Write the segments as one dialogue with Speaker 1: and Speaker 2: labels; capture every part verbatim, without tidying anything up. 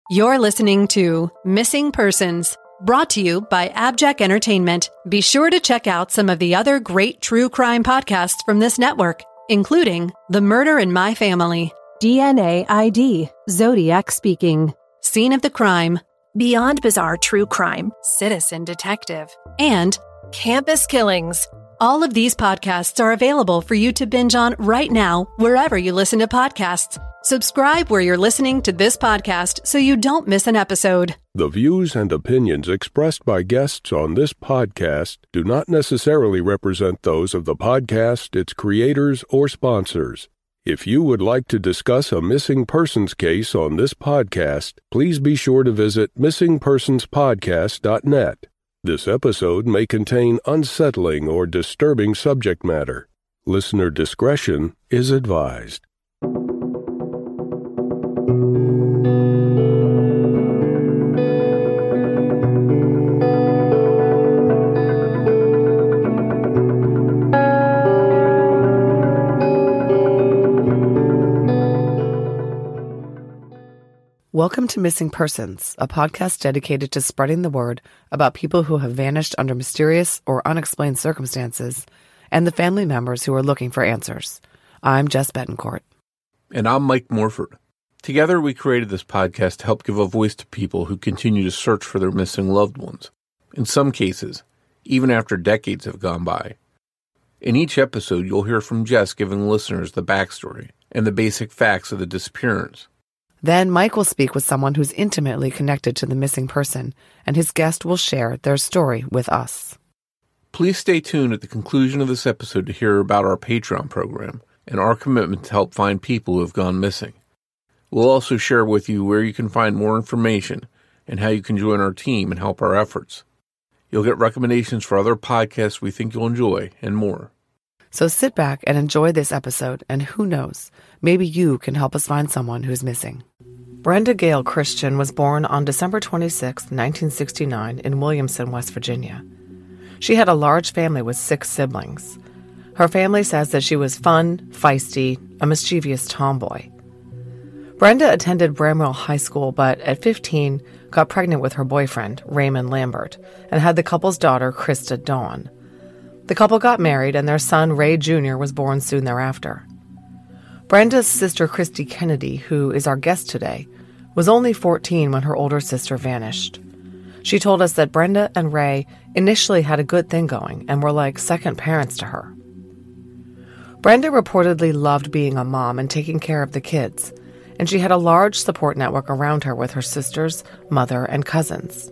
Speaker 1: You're listening to Missing Persons, brought to you by Abject Entertainment. Be sure to check out some of the other great true crime podcasts from this network, including The Murder in My Family, D N A I D, Zodiac Speaking, Scene of the Crime,
Speaker 2: Beyond Bizarre True Crime,
Speaker 1: Citizen Detective, and
Speaker 2: Campus Killings.
Speaker 1: All of these podcasts are available for you to binge on right now, wherever you listen to podcasts. Subscribe where you're listening to this podcast so you don't miss an episode.
Speaker 3: The views and opinions expressed by guests on this podcast do not necessarily represent those of the podcast, its creators, or sponsors. If you would like to discuss a missing persons case on this podcast, please be sure to visit missing persons podcast dot net. This episode may contain unsettling or disturbing subject matter. Listener discretion is advised.
Speaker 4: Welcome to Missing Persons, a podcast dedicated to spreading the word about people who have vanished under mysterious or unexplained circumstances and the family members who are looking for answers. I'm Jess Betancourt.
Speaker 5: And I'm Mike Morford. Together, we created this podcast to help give a voice to people who continue to search for their missing loved ones. In some cases, even after decades have gone by. In each episode, you'll hear from Jess giving listeners the backstory and the basic facts of the disappearance.
Speaker 4: Then Mike will speak with someone who's intimately connected to the missing person, and his guest will share their story with us.
Speaker 5: Please stay tuned at the conclusion of this episode to hear about our Patreon program and our commitment to help find people who have gone missing. We'll also share with you where you can find more information and how you can join our team and help our efforts. You'll get recommendations for other podcasts we think you'll enjoy and more.
Speaker 4: So sit back and enjoy this episode, and who knows, maybe you can help us find someone who's missing. Brenda Gail Christian was born on December twenty-sixth, nineteen sixty-nine in Williamson, West Virginia. She had a large family with six siblings. Her family says that she was fun, feisty, a mischievous tomboy. Brenda attended Bramwell High School, but at fifteen, got pregnant with her boyfriend, Raymond Lambert, and had the couple's daughter, Krista Dawn. The couple got married, and their son, Ray Junior, was born soon thereafter. Brenda's sister, Christy Kennedy, who is our guest today, was only fourteen when her older sister vanished. She told us that Brenda and Ray initially had a good thing going and were like second parents to her. Brenda reportedly loved being a mom and taking care of the kids, and she had a large support network around her with her sisters, mother, and cousins.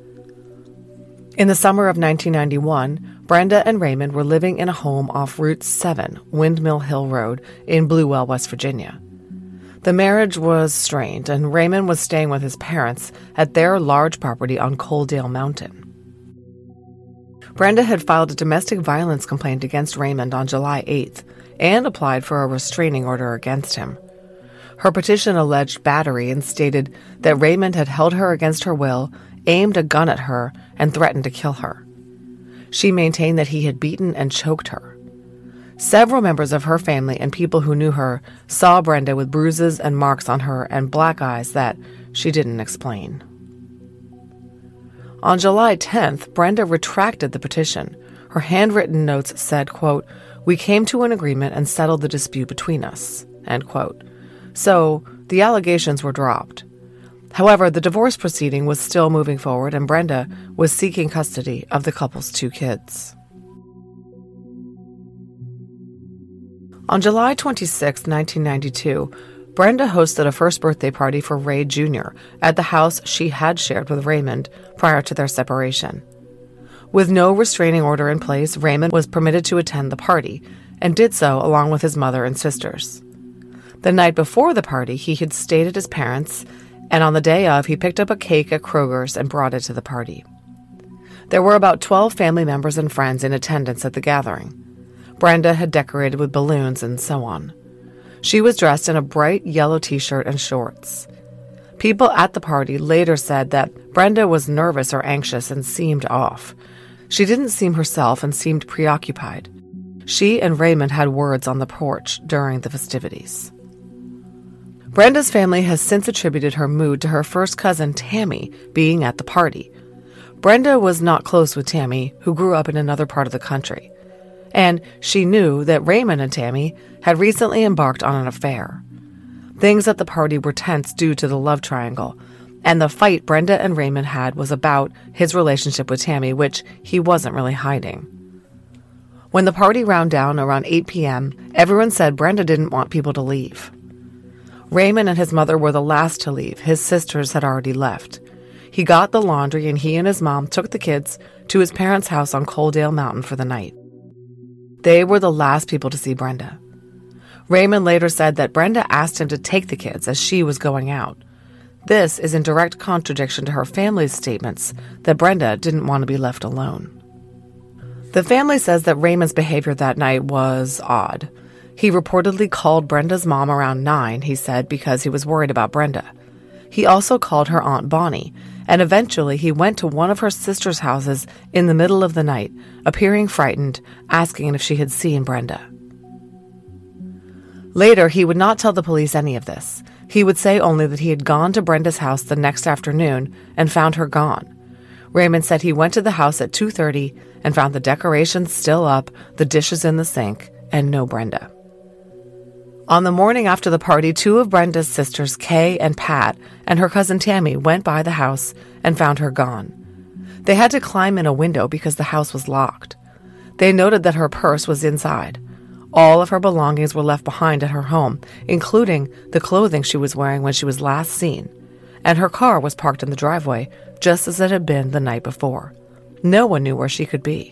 Speaker 4: In the summer of nineteen ninety-one, Brenda and Raymond were living in a home off Route seven, Windmill Hill Road, in Bluewell, West Virginia. The marriage was strained, and Raymond was staying with his parents at their large property on Coaldale Mountain. Brenda had filed a domestic violence complaint against Raymond on July eighth and applied for a restraining order against him. Her petition alleged battery and stated that Raymond had held her against her will, aimed a gun at her, and threatened to kill her. She maintained that he had beaten and choked her. Several members of her family and people who knew her saw Brenda with bruises and marks on her and black eyes that she didn't explain. On July tenth, Brenda retracted the petition. Her handwritten notes said, quote, "We came to an agreement and settled the dispute between us," end quote. So the allegations were dropped. However, the divorce proceeding was still moving forward, and Brenda was seeking custody of the couple's two kids. On July twenty-sixth, nineteen ninety-two, Brenda hosted a first birthday party for Ray Junior at the house she had shared with Raymond prior to their separation. With no restraining order in place, Raymond was permitted to attend the party, and did so along with his mother and sisters. The night before the party, he had stayed at his parents', and on the day of, he picked up a cake at Kroger's and brought it to the party. There were about twelve family members and friends in attendance at the gathering. Brenda had decorated with balloons and so on. She was dressed in a bright yellow t-shirt and shorts. People at the party later said that Brenda was nervous or anxious and seemed off. She didn't seem herself and seemed preoccupied. She and Raymond had words on the porch during the festivities. Brenda's family has since attributed her mood to her first cousin, Tammy, being at the party. Brenda was not close with Tammy, who grew up in another part of the country, and she knew that Raymond and Tammy had recently embarked on an affair. Things at the party were tense due to the love triangle, and the fight Brenda and Raymond had was about his relationship with Tammy, which he wasn't really hiding. When the party wound down around eight p.m., everyone said Brenda didn't want people to leave. Raymond and his mother were the last to leave. His sisters had already left. He got the laundry, and he and his mom took the kids to his parents' house on Coaldale Mountain for the night. They were the last people to see Brenda. Raymond later said that Brenda asked him to take the kids as she was going out. This is in direct contradiction to her family's statements that Brenda didn't want to be left alone. The family says that Raymond's behavior that night was odd. He reportedly called Brenda's mom around nine, he said, because he was worried about Brenda. He also called her Aunt Bonnie, and eventually he went to one of her sister's houses in the middle of the night, appearing frightened, asking if she had seen Brenda. Later, he would not tell the police any of this. He would say only that he had gone to Brenda's house the next afternoon and found her gone. Raymond said he went to the house at two thirty and found the decorations still up, the dishes in the sink, and no Brenda. On the morning after the party, two of Brenda's sisters, Kay and Pat, and her cousin Tammy went by the house and found her gone. They had to climb in a window because the house was locked. They noted that her purse was inside. All of her belongings were left behind at her home, including the clothing she was wearing when she was last seen, and her car was parked in the driveway just as it had been the night before. No one knew where she could be.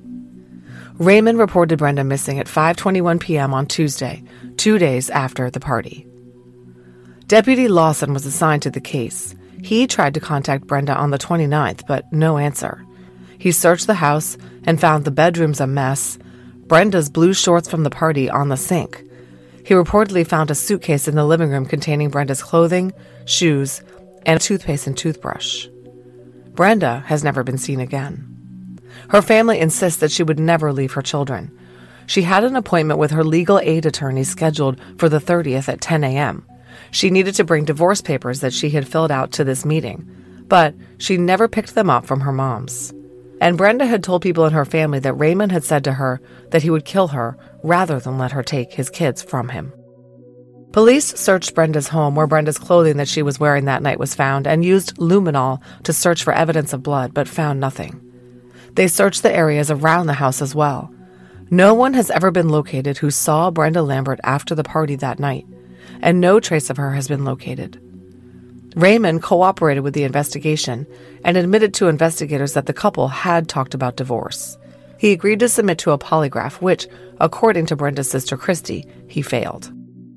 Speaker 4: Raymond reported Brenda missing at five twenty-one p.m. on Tuesday, two days after the party. Deputy Lawson was assigned to the case. He tried to contact Brenda on the twenty-ninth, but no answer. He searched the house and found the bedrooms a mess, Brenda's blue shorts from the party on the sink. He reportedly found a suitcase in the living room containing Brenda's clothing, shoes, and a toothpaste and toothbrush. Brenda has never been seen again. Her family insists that she would never leave her children. She had an appointment with her legal aid attorney scheduled for the thirtieth at ten a.m. She needed to bring divorce papers that she had filled out to this meeting, but she never picked them up from her mom's. And Brenda had told people in her family that Raymond had said to her that he would kill her rather than let her take his kids from him. Police searched Brenda's home where Brenda's clothing that she was wearing that night was found and used luminol to search for evidence of blood, but found nothing. They searched the areas around the house as well. No one has ever been located who saw Brenda Lambert after the party that night, and no trace of her has been located. Raymond cooperated with the investigation and admitted to investigators that the couple had talked about divorce. He agreed to submit to a polygraph, which, according to Brenda's sister Christy, he failed.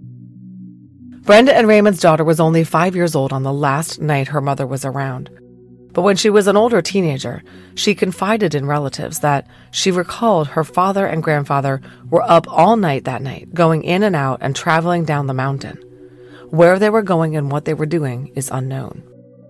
Speaker 4: Brenda and Raymond's daughter was only five years old on the last night her mother was around. But when she was an older teenager, she confided in relatives that she recalled her father and grandfather were up all night that night, going in and out and traveling down the mountain. Where they were going and what they were doing is unknown.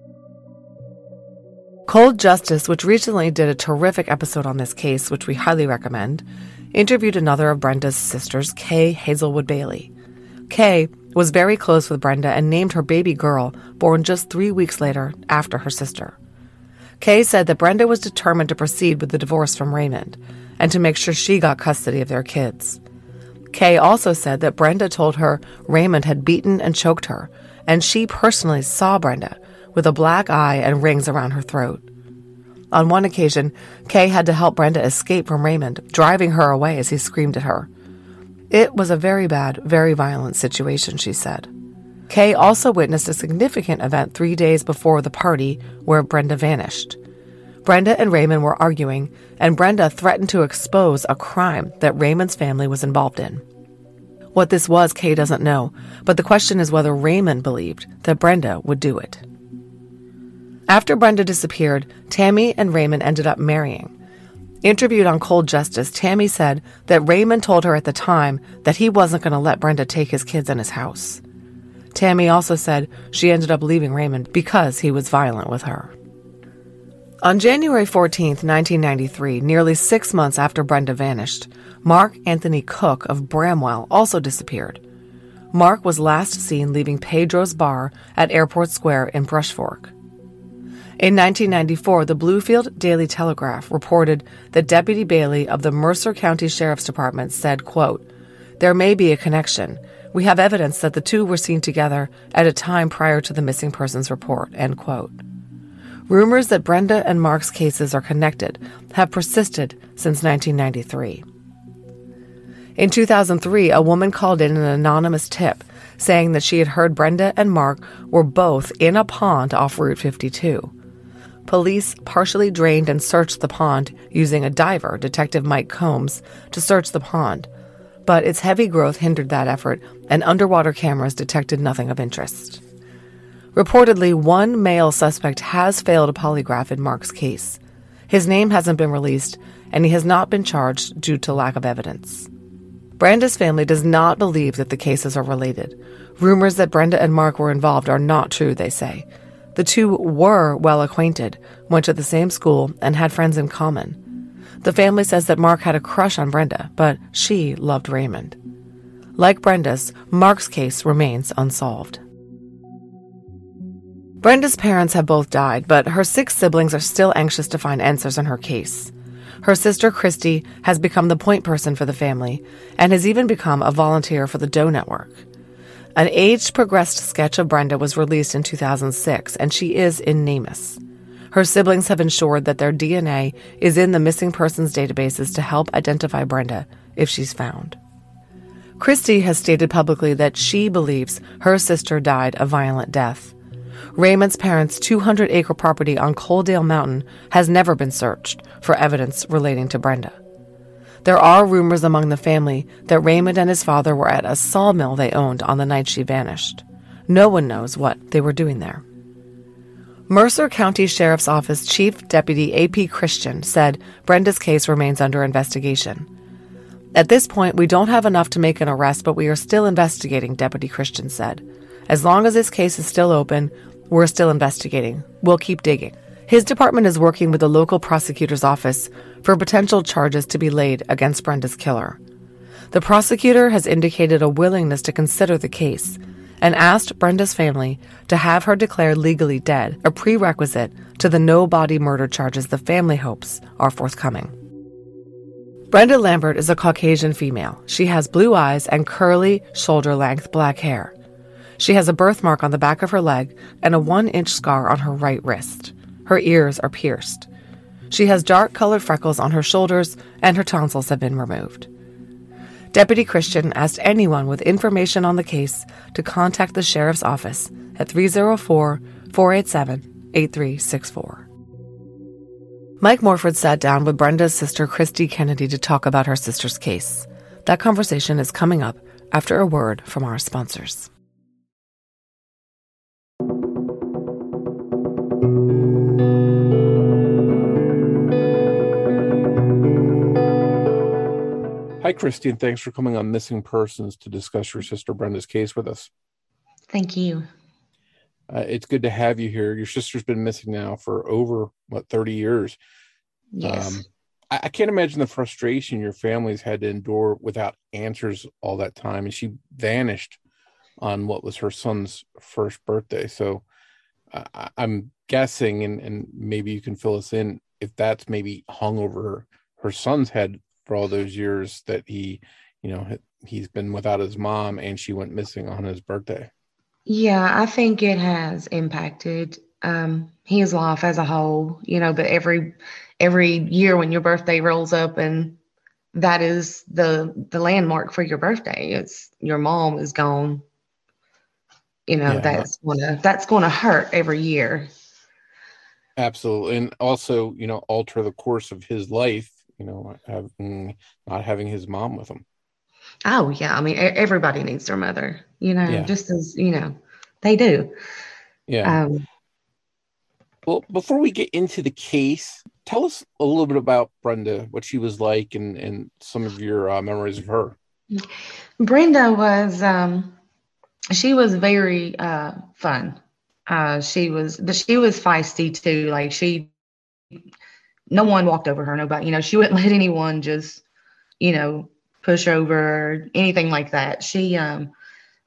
Speaker 4: Cold Justice, which recently did a terrific episode on this case, which we highly recommend, interviewed another of Brenda's sisters, Kay Hazelwood Bailey. Kay was very close with Brenda and named her baby girl, born just three weeks later, after her sister. Kay said that Brenda was determined to proceed with the divorce from Raymond and to make sure she got custody of their kids. Kay also said that Brenda told her Raymond had beaten and choked her, and she personally saw Brenda with a black eye and rings around her throat. On one occasion, Kay had to help Brenda escape from Raymond, driving her away as he screamed at her. It was a very bad, very violent situation, she said. Kay also witnessed a significant event three days before the party where Brenda vanished. Brenda and Raymond were arguing, and Brenda threatened to expose a crime that Raymond's family was involved in. What this was, Kay doesn't know, but the question is whether Raymond believed that Brenda would do it. After Brenda disappeared, Tammy and Raymond ended up marrying. Interviewed on Cold Justice, Tammy said that Raymond told her at the time that he wasn't going to let Brenda take his kids in his house. Tammy also said she ended up leaving Raymond because he was violent with her. On January fourteenth, nineteen ninety-three, nearly six months after Brenda vanished, Mark Anthony Cook of Bramwell also disappeared. Mark was last seen leaving Pedro's bar at Airport Square in Brush Fork. In nineteen ninety-four, the Bluefield Daily Telegraph reported that Deputy Bailey of the Mercer County Sheriff's Department said, quote, "There may be a connection. We have evidence that the two were seen together at a time prior to the missing persons report," end quote. Rumors that Brenda and Mark's cases are connected have persisted since nineteen ninety-three. In two thousand three, a woman called in an anonymous tip saying that she had heard Brenda and Mark were both in a pond off Route fifty-two. Police partially drained and searched the pond using a diver, Detective Mike Combs, to search the pond, but its heavy growth hindered that effort, and underwater cameras detected nothing of interest. Reportedly, one male suspect has failed a polygraph in Mark's case. His name hasn't been released, and he has not been charged due to lack of evidence. Brenda's family does not believe that the cases are related. Rumors that Brenda and Mark were involved are not true, they say. The two were well acquainted, went to the same school, and had friends in common. The family says that Mark had a crush on Brenda, but she loved Raymond. Like Brenda's, Mark's case remains unsolved. Brenda's parents have both died, but her six siblings are still anxious to find answers in her case. Her sister, Christy, has become the point person for the family and has even become a volunteer for the Doe Network. An age-progressed sketch of Brenda was released in two thousand six, and she is in NamUs. Her siblings have ensured that their D N A is in the missing persons databases to help identify Brenda if she's found. Christy has stated publicly that she believes her sister died a violent death. Raymond's parents' two hundred acre property on Coaldale Mountain has never been searched for evidence relating to Brenda. There are rumors among the family that Raymond and his father were at a sawmill they owned on the night she vanished. No one knows what they were doing there. Mercer County Sheriff's Office Chief Deputy A P Christian said Brenda's case remains under investigation. "At this point, we don't have enough to make an arrest, but we are still investigating," Deputy Christian said. "As long as this case is still open, we're still investigating. We'll keep digging." His department is working with the local prosecutor's office for potential charges to be laid against Brenda's killer. The prosecutor has indicated a willingness to consider the case and asked Brenda's family to have her declared legally dead, a prerequisite to the no-body murder charges the family hopes are forthcoming. Brenda Lambert is a Caucasian female. She has blue eyes and curly, shoulder-length black hair. She has a birthmark on the back of her leg and a one-inch scar on her right wrist. Her ears are pierced. She has dark-colored freckles on her shoulders, and her tonsils have been removed. Deputy Christian asked anyone with information on the case to contact the sheriff's office at three oh four, four eight seven, eight three six four. Mike Morford sat down with Brenda's sister Christy Kennedy to talk about her sister's case. That conversation is coming up after a word from our sponsors.
Speaker 5: Hi, Christy, and thanks for coming on Missing Persons to discuss your sister Brenda's case with us.
Speaker 6: Thank you.
Speaker 5: Uh, it's good to have you here. Your sister's been missing now for over, what, thirty years.
Speaker 6: Yes.
Speaker 5: Um, I, I can't imagine the frustration your family's had to endure without answers all that time. And she vanished on what was her son's first birthday. So uh, I, I'm guessing, and, and maybe you can fill us in, if that's maybe hung over her, her son's head for all those years that he, you know, he's been without his mom and she went missing on his birthday.
Speaker 6: Yeah, I think it has impacted um, his life as a whole, you know, but every every year when your birthday rolls up and that is the the landmark for your birthday, it's your mom is gone, you know,
Speaker 5: Yeah.
Speaker 6: that's gonna that's gonna hurt every year.
Speaker 5: Absolutely. And also, you know, alter the course of his life, you know, having, not having his mom with him.
Speaker 6: Oh, yeah. I mean, e- everybody needs their mother, you know,
Speaker 5: Yeah.
Speaker 6: just as, you know, they do.
Speaker 5: Yeah.
Speaker 6: Um,
Speaker 5: Well, before we get into the case, tell us a little bit about Brenda, what she was like, and, and some of your uh, memories of her.
Speaker 6: Brenda was, um, she was very uh, fun. Uh, she was, but she was feisty too. Like she, no one walked over her. Nobody, you know, she wouldn't let anyone just, you know, push over or anything like that. She um,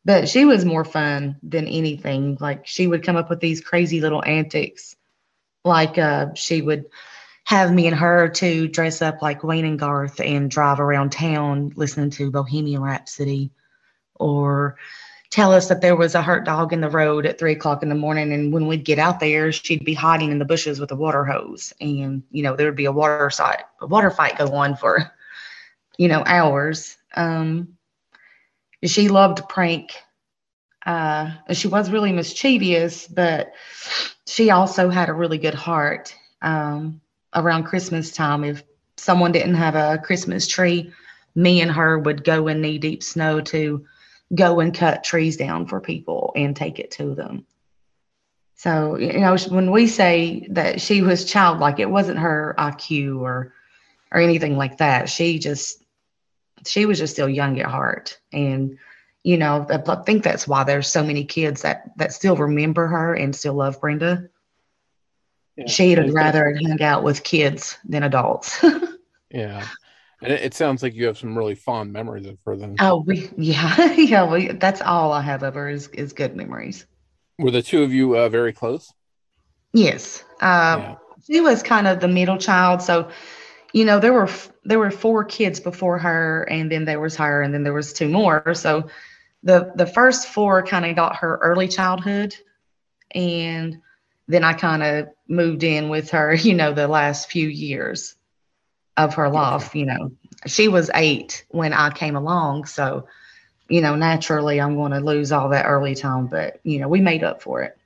Speaker 6: But she was more fun than anything. Like she would come up with these crazy little antics. Like uh, she would have me and her to dress up like Wayne and Garth and drive around town listening to Bohemian Rhapsody, or tell us that there was a hurt dog in the road at three o'clock in the morning. And when we'd get out there, she'd be hiding in the bushes with a water hose. And, you know, there would be a water fight, a water fight go on for, you know, hours. Um, she loved to prank. Uh, she was really mischievous, but she also had a really good heart. Um, around Christmas time, if someone didn't have a Christmas tree, me and her would go in knee deep snow to go and cut trees down for people and take it to them. So, you know, when we say that she was childlike, it wasn't her I Q or, or anything like that. She just, she was just still young at heart. And, you know, I think that's why there's so many kids that, that still remember her and still love Brenda. Yeah. She'd rather hang out with kids than adults.
Speaker 5: Yeah. And it, it sounds like you have some really fond memories of her then.
Speaker 6: Oh, we, yeah. yeah. We, that's all I have of her is, is good memories.
Speaker 5: Were the two of you uh, very close?
Speaker 6: Yes. Uh,
Speaker 5: yeah.
Speaker 6: She was kind of the middle child. So, you know, there were, there were four kids before her, and then there was her, and then there was two more. So the, the first four kind of got her early childhood, and then I kind of moved in with her, you know, the last few years of her life. Okay. You know, she was eight when I came along. So, you know, naturally I'm going to lose all that early time, but, you know, we made up for it.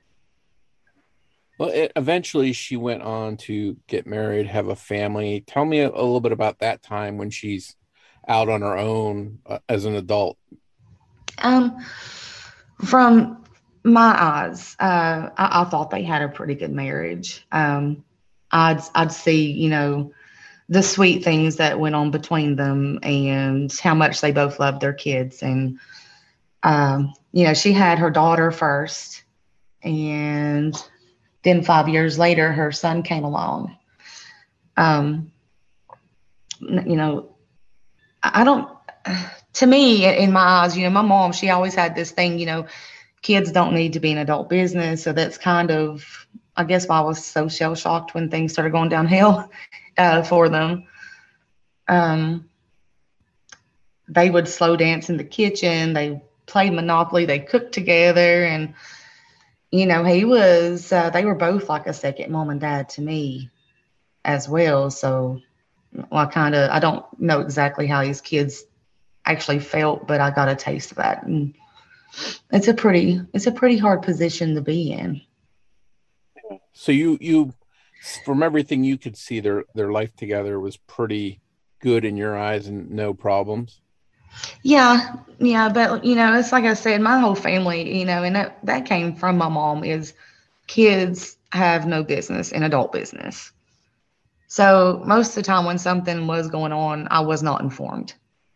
Speaker 5: Well, it, eventually she went on to get married, have a family. Tell me a, a little bit about that time when she's out on her own uh, as an adult.
Speaker 6: Um, from my eyes, uh, I, I thought they had a pretty good marriage. Um, I'd, I'd see, you know, the sweet things that went on between them and how much they both loved their kids. And, um, you know, she had her daughter first, and then five years later, her son came along. Um, you know, I don't, to me, in my eyes, you know, my mom, she always had this thing, you know, kids don't need to be an adult business. So that's kind of, I guess, why I was so shell shocked when things started going downhill uh, for them. Um, they would slow dance in the kitchen. They played Monopoly. They cooked together. And, you know, he was, uh, they were both like a second mom and dad to me as well. So well, I kind of, I don't know exactly how these kids actually felt, but I got a taste of that. And it's a pretty, it's a pretty hard position to be in.
Speaker 5: So you, you, from everything you could see, their, their life together was pretty good in your eyes and no problems.
Speaker 6: Yeah. Yeah. But, you know, it's like I said, my whole family, you know, and that, that came from my mom, is kids have no business in adult business. So most of the time when something was going on, I was not informed.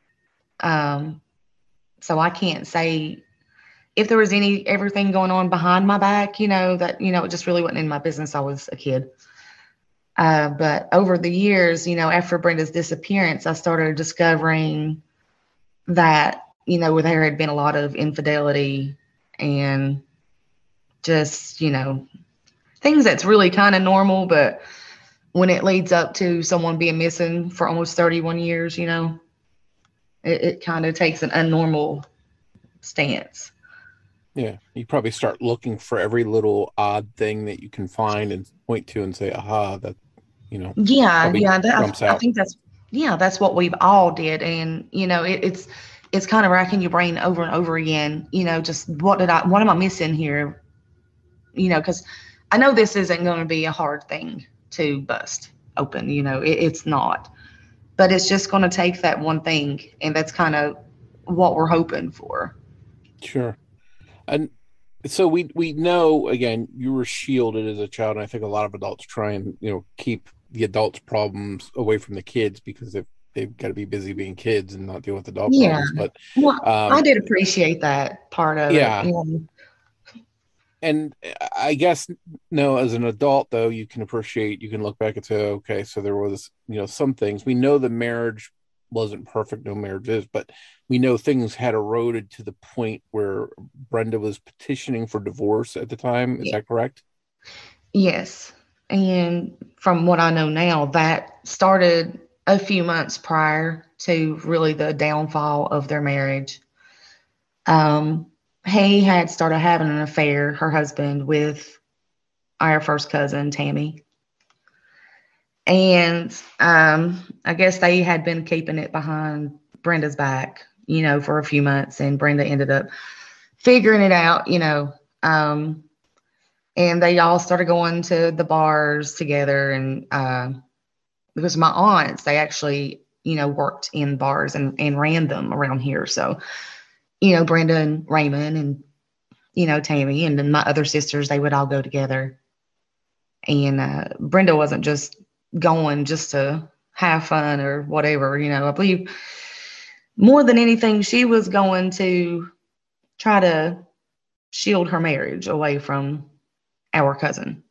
Speaker 6: Um, so I can't say if there was any, everything going on behind my back, you know, that, you know, it just really wasn't in my business. I was a kid. Uh, but over the years, you know, after Brenda's disappearance, I started discovering that, you know, with there had been a lot of infidelity and just, you know, things that's really kind of normal, but when it leads up to someone being missing for almost thirty-one years, you know, it, it kind of takes an unnormal stance.
Speaker 5: Yeah, you probably start looking for every little odd thing that you can find and point to and say, aha, that, you know.
Speaker 6: Yeah, yeah, that, I, I think that's, yeah, that's what we've all did. And, you know, it, it's, it's kind of racking your brain over and over again, you know, just what did I, what am I missing here? You know, because I know this isn't going to be a hard thing to bust open, you know, it, it's not, but it's just going to take that one thing. And that's kind of what we're hoping for.
Speaker 5: Sure. And so we, we know, again, you were shielded as a child. And I think a lot of adults try and, you know, keep the adults' problems away from the kids because they've, they've got to be busy being kids and not deal with adult
Speaker 6: yeah.
Speaker 5: problems. But
Speaker 6: well, um, I did appreciate that part of
Speaker 5: yeah.
Speaker 6: it. Yeah.
Speaker 5: And I guess, no, as an adult, though, you can appreciate, you can look back and say, okay, so there was, you know, some things. We know the marriage wasn't perfect, no marriage is, but we know things had eroded to the point where Brenda was petitioning for divorce at the time. Is
Speaker 6: Yeah.
Speaker 5: that correct?
Speaker 6: Yes. And from what I know now, that started a few months prior to really the downfall of their marriage. Um, he had started having an affair, her husband, with our first cousin, Tammy. And um, I guess they had been keeping it behind Brenda's back, you know, for a few months. And Brenda ended up figuring it out, you know. Um, and they all started going to the bars together. And uh, because my aunts, they actually, you know, worked in bars and, and ran them around here. So, you know, Brenda and Raymond and, you know, Tammy and then my other sisters, they would all go together. And uh, Brenda wasn't just going just to have fun or whatever, you know. I believe more than anything, she was going to try to shield her marriage away from our cousin.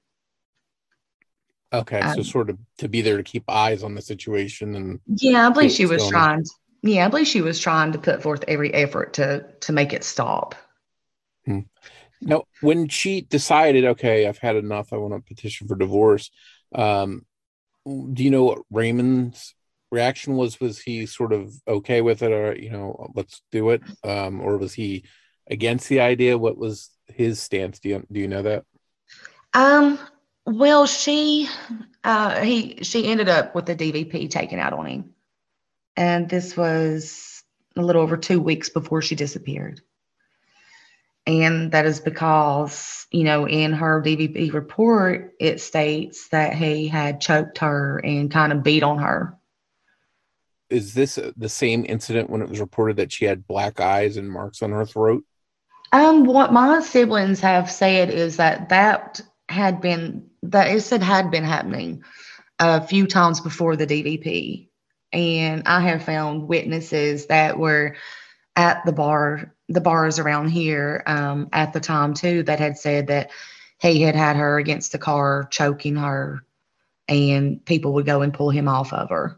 Speaker 5: Okay,
Speaker 6: Um,
Speaker 5: so sort of to be there to keep eyes on the situation. And
Speaker 6: yeah, I believe she was
Speaker 5: going
Speaker 6: trying.
Speaker 5: on.
Speaker 6: Yeah, I believe she was trying to put forth every effort to to make it stop.
Speaker 5: Hmm. Now, when she decided, okay, I've had enough, I want to petition for divorce, um, do you know what Raymond's reaction was? Was he sort of okay with it, or, you know, let's do it? Um, or was he against the idea? What was his stance? Do you, do you know that?
Speaker 6: Um, well, she, uh, he, she ended up with the D V P taken out on him. And this was a little over two weeks before she disappeared. And that is because, you know, in her D V P report, it states that he had choked her and kind of beat on her.
Speaker 5: Is this the same incident when it was reported that she had black eyes and marks on her throat?
Speaker 6: Um, what my siblings have said is that that had been, that it said had been happening a few times before the D V P. And I have found witnesses that were at the bar, the bars around here um, at the time too, that had said that he had had her against the car, choking her, and people would go and pull him off of her.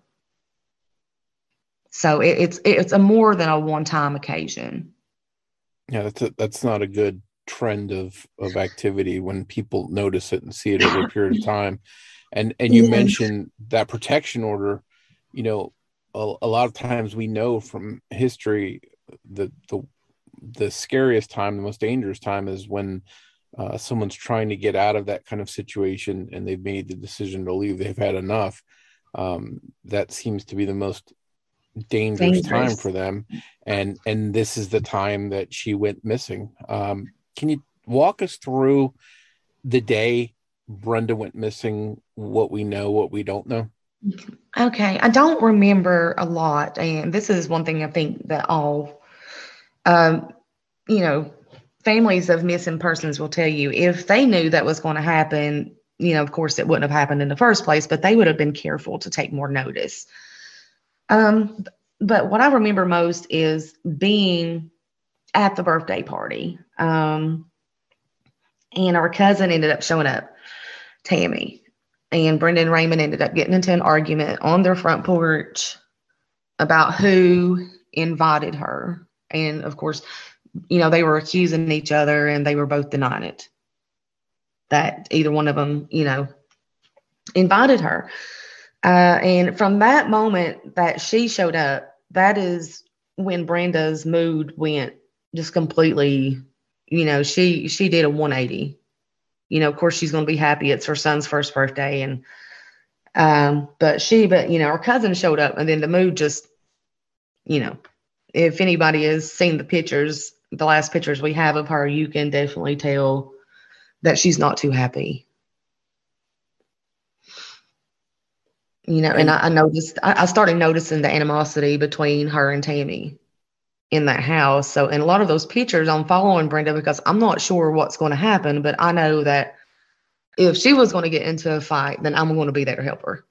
Speaker 6: So it, it's it's a more than a one-time occasion.
Speaker 5: Yeah, that's a, that's not a good trend of of activity when people notice it and see it over a period of time. And and you
Speaker 6: Yeah.
Speaker 5: mentioned that protection order. You know, a, a lot of times we know from history that the the scariest time, the most dangerous time, is when uh, someone's trying to get out of that kind of situation and they've made the decision to leave. They've had enough. Um, that seems to be the most dangerous, dangerous time for them. And and this is the time that she went missing. Um, can you walk us through the day Brenda went missing, what we know, what we don't know?
Speaker 6: Okay. I don't remember a lot. And this is one thing I think that all, um, you know, families of missing persons will tell you. If they knew that was going to happen, you know, of course it wouldn't have happened in the first place, but they would have been careful to take more notice. Um, but what I remember most is being at the birthday party. Um, and our cousin ended up showing up, Tammy. And Brenda and Raymond ended up getting into an argument on their front porch about who invited her. And of course, you know, they were accusing each other and they were both denying it, that either one of them, you know, invited her. Uh, and from that moment that she showed up, that is when Brenda's mood went just completely, you know, she, she did a one eighty. You know, of course, she's going to be happy. It's her son's first birthday. And, um, but she, but, you know, her cousin showed up and then the mood just, you know, if anybody has seen the pictures, the last pictures we have of her, you can definitely tell that she's not too happy. You know, and, and I, I noticed, I, I started noticing the animosity between her and Tammy in that house. So in a lot of those pictures, I'm following Brenda because I'm not sure what's going to happen, but I know that if she was going to get into a fight, then I'm going to be there to help her.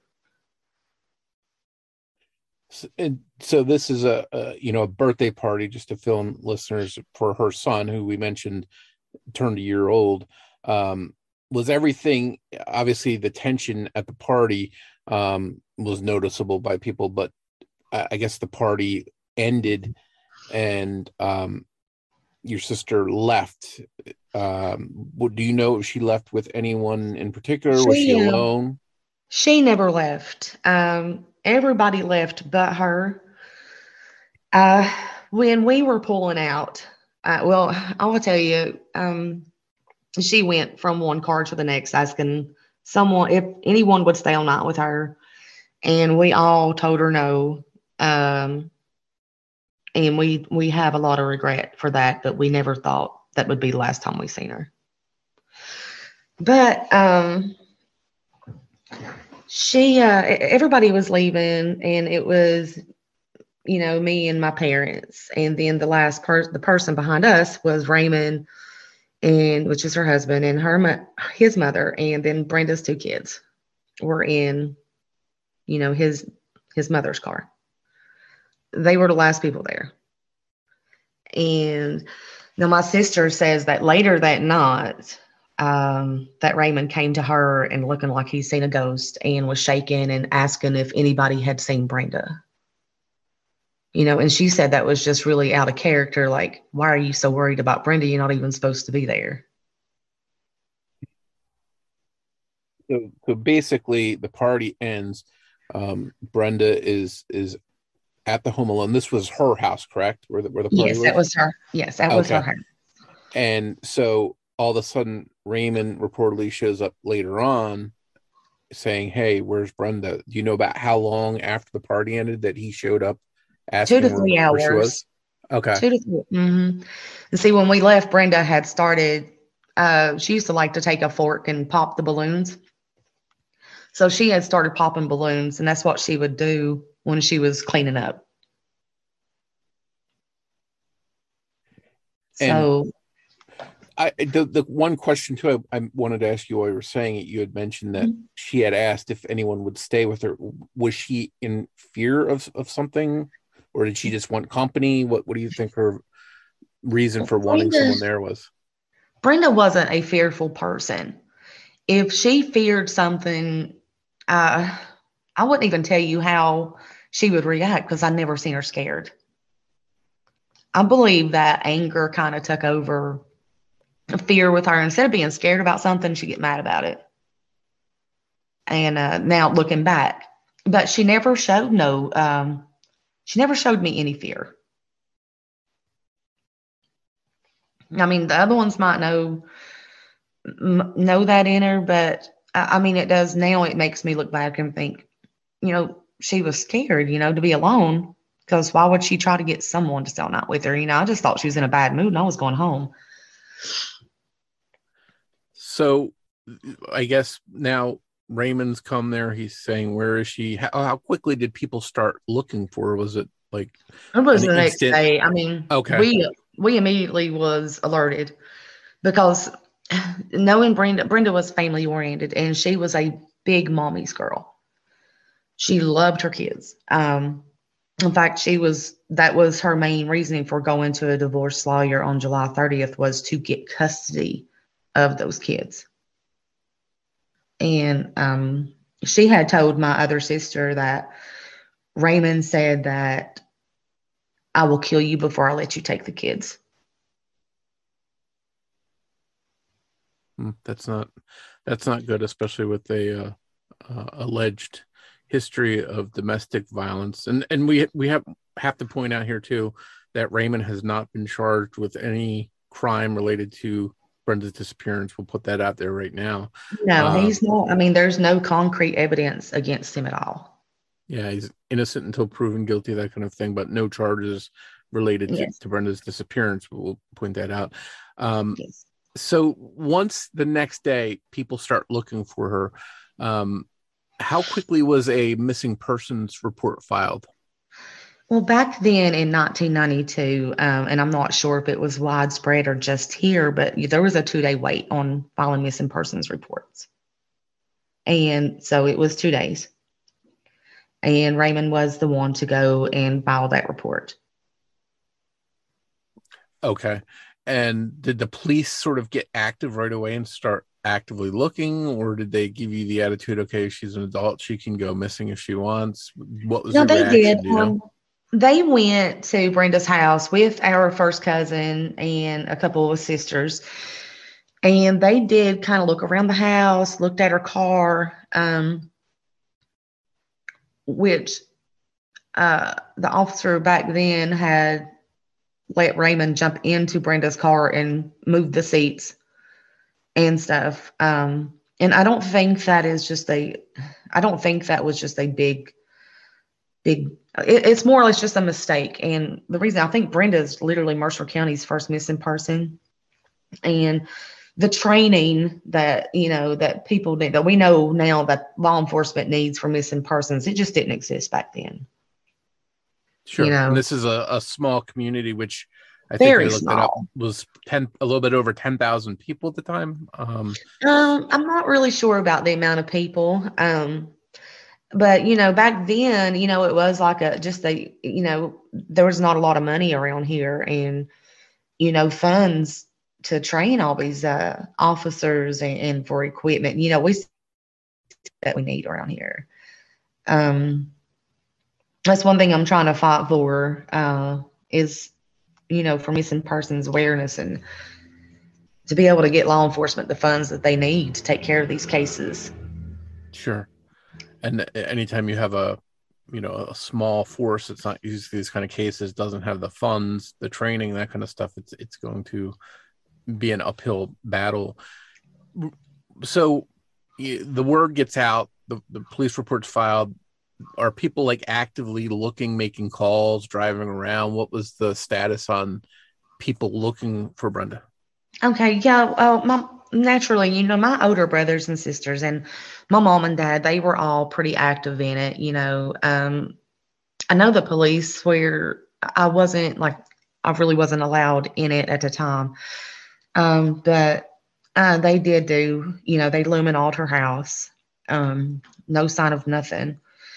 Speaker 5: So, so this is a, a, you know, a birthday party, just to fill in listeners, for her son, who we mentioned turned a year old. Um, was everything, obviously the tension at the party um, was noticeable by people, but I I guess the party ended and um, your sister left. Um, what, do you know if she left with anyone in particular? Was she
Speaker 6: She uh,
Speaker 5: alone?
Speaker 6: she never left. Um, everybody left but her. Uh, when we were pulling out, uh, well, I will tell you, um, she went from one car to the next, asking someone if anyone would stay all night with her, and we all told her no. Um, and we we have a lot of regret for that, but we never thought that would be the last time we seen her. But um, she, uh, e- everybody was leaving, and it was, you know, me and my parents, and then the last person, the person behind us was Raymond, and which is her husband, and her mo- his mother, and then Brenda's two kids were in, you know, his his mother's car. They were the last people there. And now my sister says that later that night, um, that Raymond came to her and looking like he's seen a ghost and was shaking and asking if anybody had seen Brenda. You know, and she said that was just really out of character. Like, why are you so worried about Brenda? You're not even supposed to be there.
Speaker 5: So, so basically, the party ends. Um, Brenda is is at the home alone. This was her house, correct? Where the where the party
Speaker 6: Yes,
Speaker 5: was.
Speaker 6: that was her. Yes, that was her
Speaker 5: Okay.
Speaker 6: house.
Speaker 5: And so all of a sudden, Raymond reportedly shows up later on, saying, "Hey, where's Brenda? Do you know about how long after the party ended that he showed up,
Speaker 6: Two to
Speaker 5: asking where
Speaker 6: three
Speaker 5: where she was?"
Speaker 6: hours.
Speaker 5: Okay.
Speaker 6: Two to three. Mm-hmm. And see, when we left, Brenda had started. Uh, she used to like to take a fork and pop the balloons. So she had started popping balloons, and that's what she would do when she was cleaning up.
Speaker 5: And
Speaker 6: So
Speaker 5: I the, the one question too I, I wanted to ask you while you were saying it, you had mentioned that
Speaker 6: Mhm.
Speaker 5: she had asked if anyone would stay with her. Was she in fear of, of something, or did she just want company? What what do you think her reason for wanting
Speaker 6: Brenda,
Speaker 5: someone there was?
Speaker 6: Brenda wasn't a fearful person. If she feared something, uh, I wouldn't even tell you how she would react because I never seen her scared. I believe that anger kind of took over fear with her. Instead of being scared about something, she'd get mad about it. And uh, now looking back, but she never showed no, um, she never showed me any fear. I mean, the other ones might know m- know that in her, but I, I mean, it does now. It makes me look back and think, you know, she was scared, you know, to be alone. Because why would she try to get someone to stay all night with her? You know, I just thought she was in a bad mood and I was going home.
Speaker 5: So I guess now Raymond's come there. He's saying, "Where is she?" How, how quickly did people start looking for her? Was it like
Speaker 6: It was
Speaker 5: an
Speaker 6: the next
Speaker 5: instant?
Speaker 6: day. I mean,
Speaker 5: Okay.
Speaker 6: we we immediately was alerted because knowing Brenda, Brenda was family oriented and she was a big mommy's girl. She loved her kids. Um, in fact, she was that was her main reasoning for going to a divorce lawyer on July thirtieth was to get custody of those kids. And um, she had told my other sister that Raymond said that I will kill you before I let you take the kids.
Speaker 5: Hmm, That's not that's not good, especially with a uh, uh, alleged history of domestic violence. And and we we have have to point out here too that Raymond has not been charged with any crime related to Brenda's disappearance. We'll put that out there right now.
Speaker 6: No,
Speaker 5: Um,
Speaker 6: he's not. I mean, there's no concrete evidence against him at all.
Speaker 5: yeah, he's innocent until proven guilty, that kind of thing, but no charges related to,
Speaker 6: Yes.
Speaker 5: to Brenda's disappearance. We'll point that out. Um,
Speaker 6: Yes.
Speaker 5: so once the next day people start looking for her, um, how quickly was a missing persons report filed?
Speaker 6: Well, back then in nineteen ninety-two, um, and I'm not sure if it was widespread or just here, but there was a two day wait on filing missing persons reports. And so it was two days. And Raymond was the one to go and file that report.
Speaker 5: Okay. And did the police sort of get active right away and start actively looking, or did they give you the attitude, okay, she's an adult, she can go missing if she wants? What was
Speaker 6: No,
Speaker 5: the
Speaker 6: they did.
Speaker 5: reaction? Do you know?
Speaker 6: Um, they went to Brenda's house with our first cousin and a couple of sisters, and they did kind of look around the house, looked at her car, um, which uh, the officer back then had let Raymond jump into Brenda's car and move the seats and stuff. Um, and I don't think that is just a, I don't think that was just a big, big, it, it's more or less just a mistake. And the reason I think Brenda is literally Mercer County's first missing person. And the training that, you know, that people need, that we know now that law enforcement needs for missing persons, it just didn't exist back then.
Speaker 5: Sure.
Speaker 6: You know,
Speaker 5: and this is a, a small community, which I think
Speaker 6: very
Speaker 5: we looked
Speaker 6: small.
Speaker 5: it up, was ten, a little bit over ten thousand people at the time. Um,
Speaker 6: Um, I'm not really sure about the amount of people. Um, but you know, back then, you know, it was like a, just a, you know, there was not a lot of money around here, and, you know, funds to train all these, uh, officers and, and for equipment, you know, we, that we need around here. Um, that's one thing I'm trying to fight for, uh, is, you know, for missing persons awareness, and to be able to get law enforcement the funds that they need to take care of these cases.
Speaker 5: Sure. And anytime you have a, you know, a small force that's not used to these kind of cases, doesn't have the funds, the training, that kind of stuff, it's it's going to be an uphill battle. So the word gets out, the, the police report's filed. Are people like actively looking, making calls, driving around? What was the status on people looking for Brenda?
Speaker 6: Okay, yeah, well, my, naturally, you know, my older brothers and sisters and my mom and dad, they were all pretty active in it, you know. Um, I know the police, where I wasn't, like, I really wasn't allowed in it at the time. Um, but uh, they did do, you know, they luminoled her house. Um, no sign of nothing.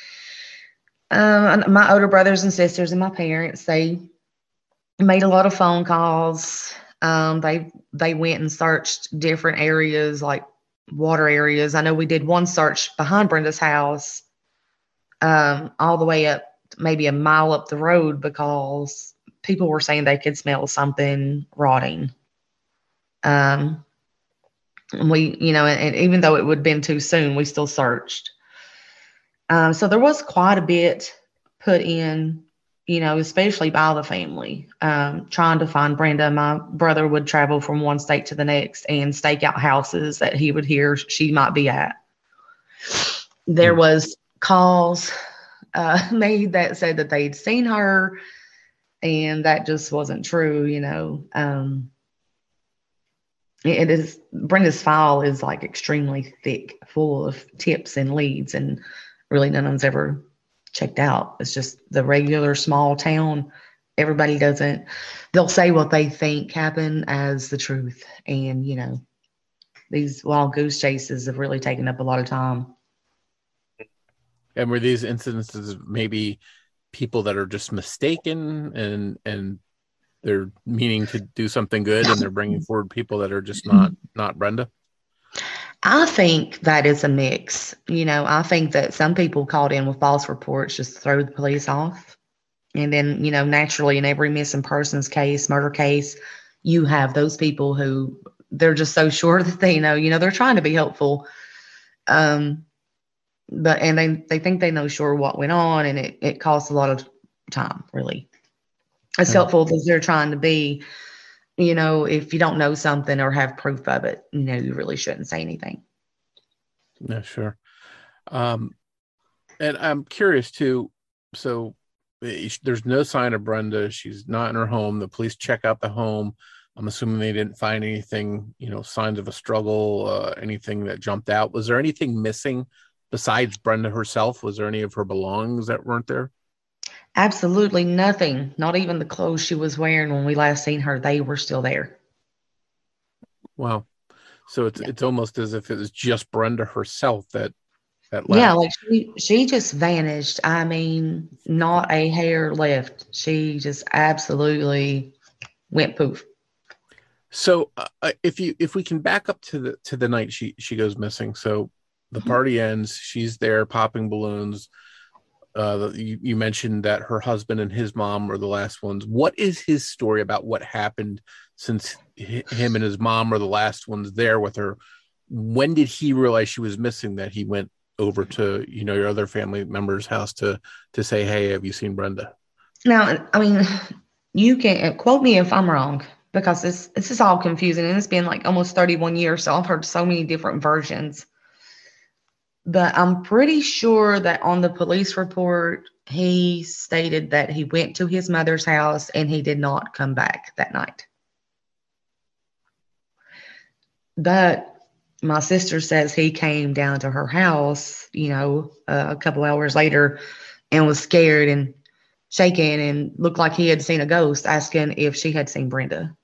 Speaker 6: Um, my older brothers and sisters and my parents, they made a lot of phone calls. Um, they they went and searched different areas, like water areas. I know we did one search behind Brenda's house, um, all the way up maybe a mile up the road, because people were saying they could smell something rotting. Um, and we, you know, and, and even though it would have been too soon, we still searched. Um, so there was quite a bit put in, you know, especially by the family, um, trying to find Brenda. My brother would travel from one state to the next and stake out houses that he would hear she might be at. There was calls uh, made that said that they'd seen her, and that just wasn't true, you know. Um, it is, Brenda's file is like extremely thick, full of tips and leads, and really none of them's ever checked out. It's just the regular small town. Everybody doesn't, they'll say what they think happened as the truth. And, you know, these wild goose chases have really taken up a lot of time.
Speaker 5: And were these incidences maybe people that are just mistaken and, and they're meaning to do something good, and they're bringing forward people that are just not, not Brenda?
Speaker 6: I think that is a mix. You know, I think that some people called in with false reports just to throw the police off. And then, you know, naturally in every missing persons case, murder case, you have those people who they're just so sure that they know, you know, they're trying to be helpful. Um, but, and they, they think they know sure what went on, and it, it costs a lot of time, really. As
Speaker 5: Yeah.
Speaker 6: helpful as they're trying to be, you know, if you don't know something or have proof of it, you know, you really shouldn't say anything.
Speaker 5: Yeah, sure. Um, and I'm curious too. So there's no sign of Brenda. She's not in her home. The police check out the home. I'm assuming they didn't find anything, you know, signs of a struggle, uh, anything that jumped out. Was there anything missing besides Brenda herself? Was there any of her belongings that weren't there?
Speaker 6: Absolutely nothing. Not even the clothes she was wearing when we last seen her. They were still there.
Speaker 5: Wow. So it's, yeah. it's almost as if it was just Brenda herself that, that
Speaker 6: left. Yeah,
Speaker 5: left.
Speaker 6: like she, she just vanished. I mean, not a hair left. She just absolutely went poof.
Speaker 5: So uh, if you if we can back up to the to the night she she goes missing. So the party ends. She's there popping balloons. Uh, you, you mentioned that her husband and his mom were the last ones. What is his story about what happened since h- him and his mom were the last ones there with her? When did he realize she was missing that he went over to, you know, your other family member's house to to say, hey, have you seen Brenda?
Speaker 6: Now, I mean, you can quote me if I'm wrong, because this this is all confusing, and it's been like almost thirty-one years, so I've heard so many different versions. But I'm pretty sure that on the police report, he stated that he went to his mother's house and he did not come back that night. But my sister says he came down to her house, you know, uh, a couple hours later and was scared and shaken and looked like he had seen a ghost, asking if she had seen Brenda.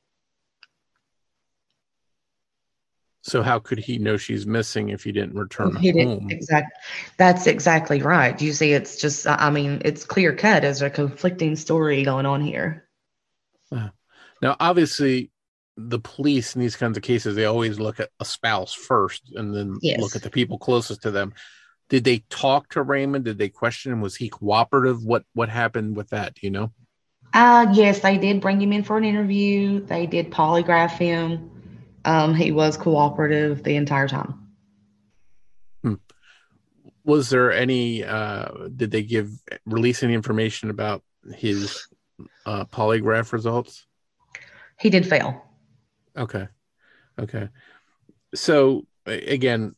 Speaker 5: So how could he know she's missing if he didn't return
Speaker 6: He did,
Speaker 5: home?
Speaker 6: exactly. That's exactly right. You see, it's just, I mean, it's clear cut as a conflicting story going on here.
Speaker 5: Uh, now, obviously, the police in these kinds of cases, they always look at a spouse first and then
Speaker 6: Yes.
Speaker 5: look at the people closest to them. Did they talk to Raymond? Did they question him? Was he cooperative? What what happened with that? Do you know?
Speaker 6: Uh, yes, they did bring him in for an interview. They did polygraph him. Um, he was cooperative the entire time.
Speaker 5: Hmm. Was there any, uh, did they give, release any information about his uh, polygraph results?
Speaker 6: He did fail.
Speaker 5: Okay. Okay. So a- again,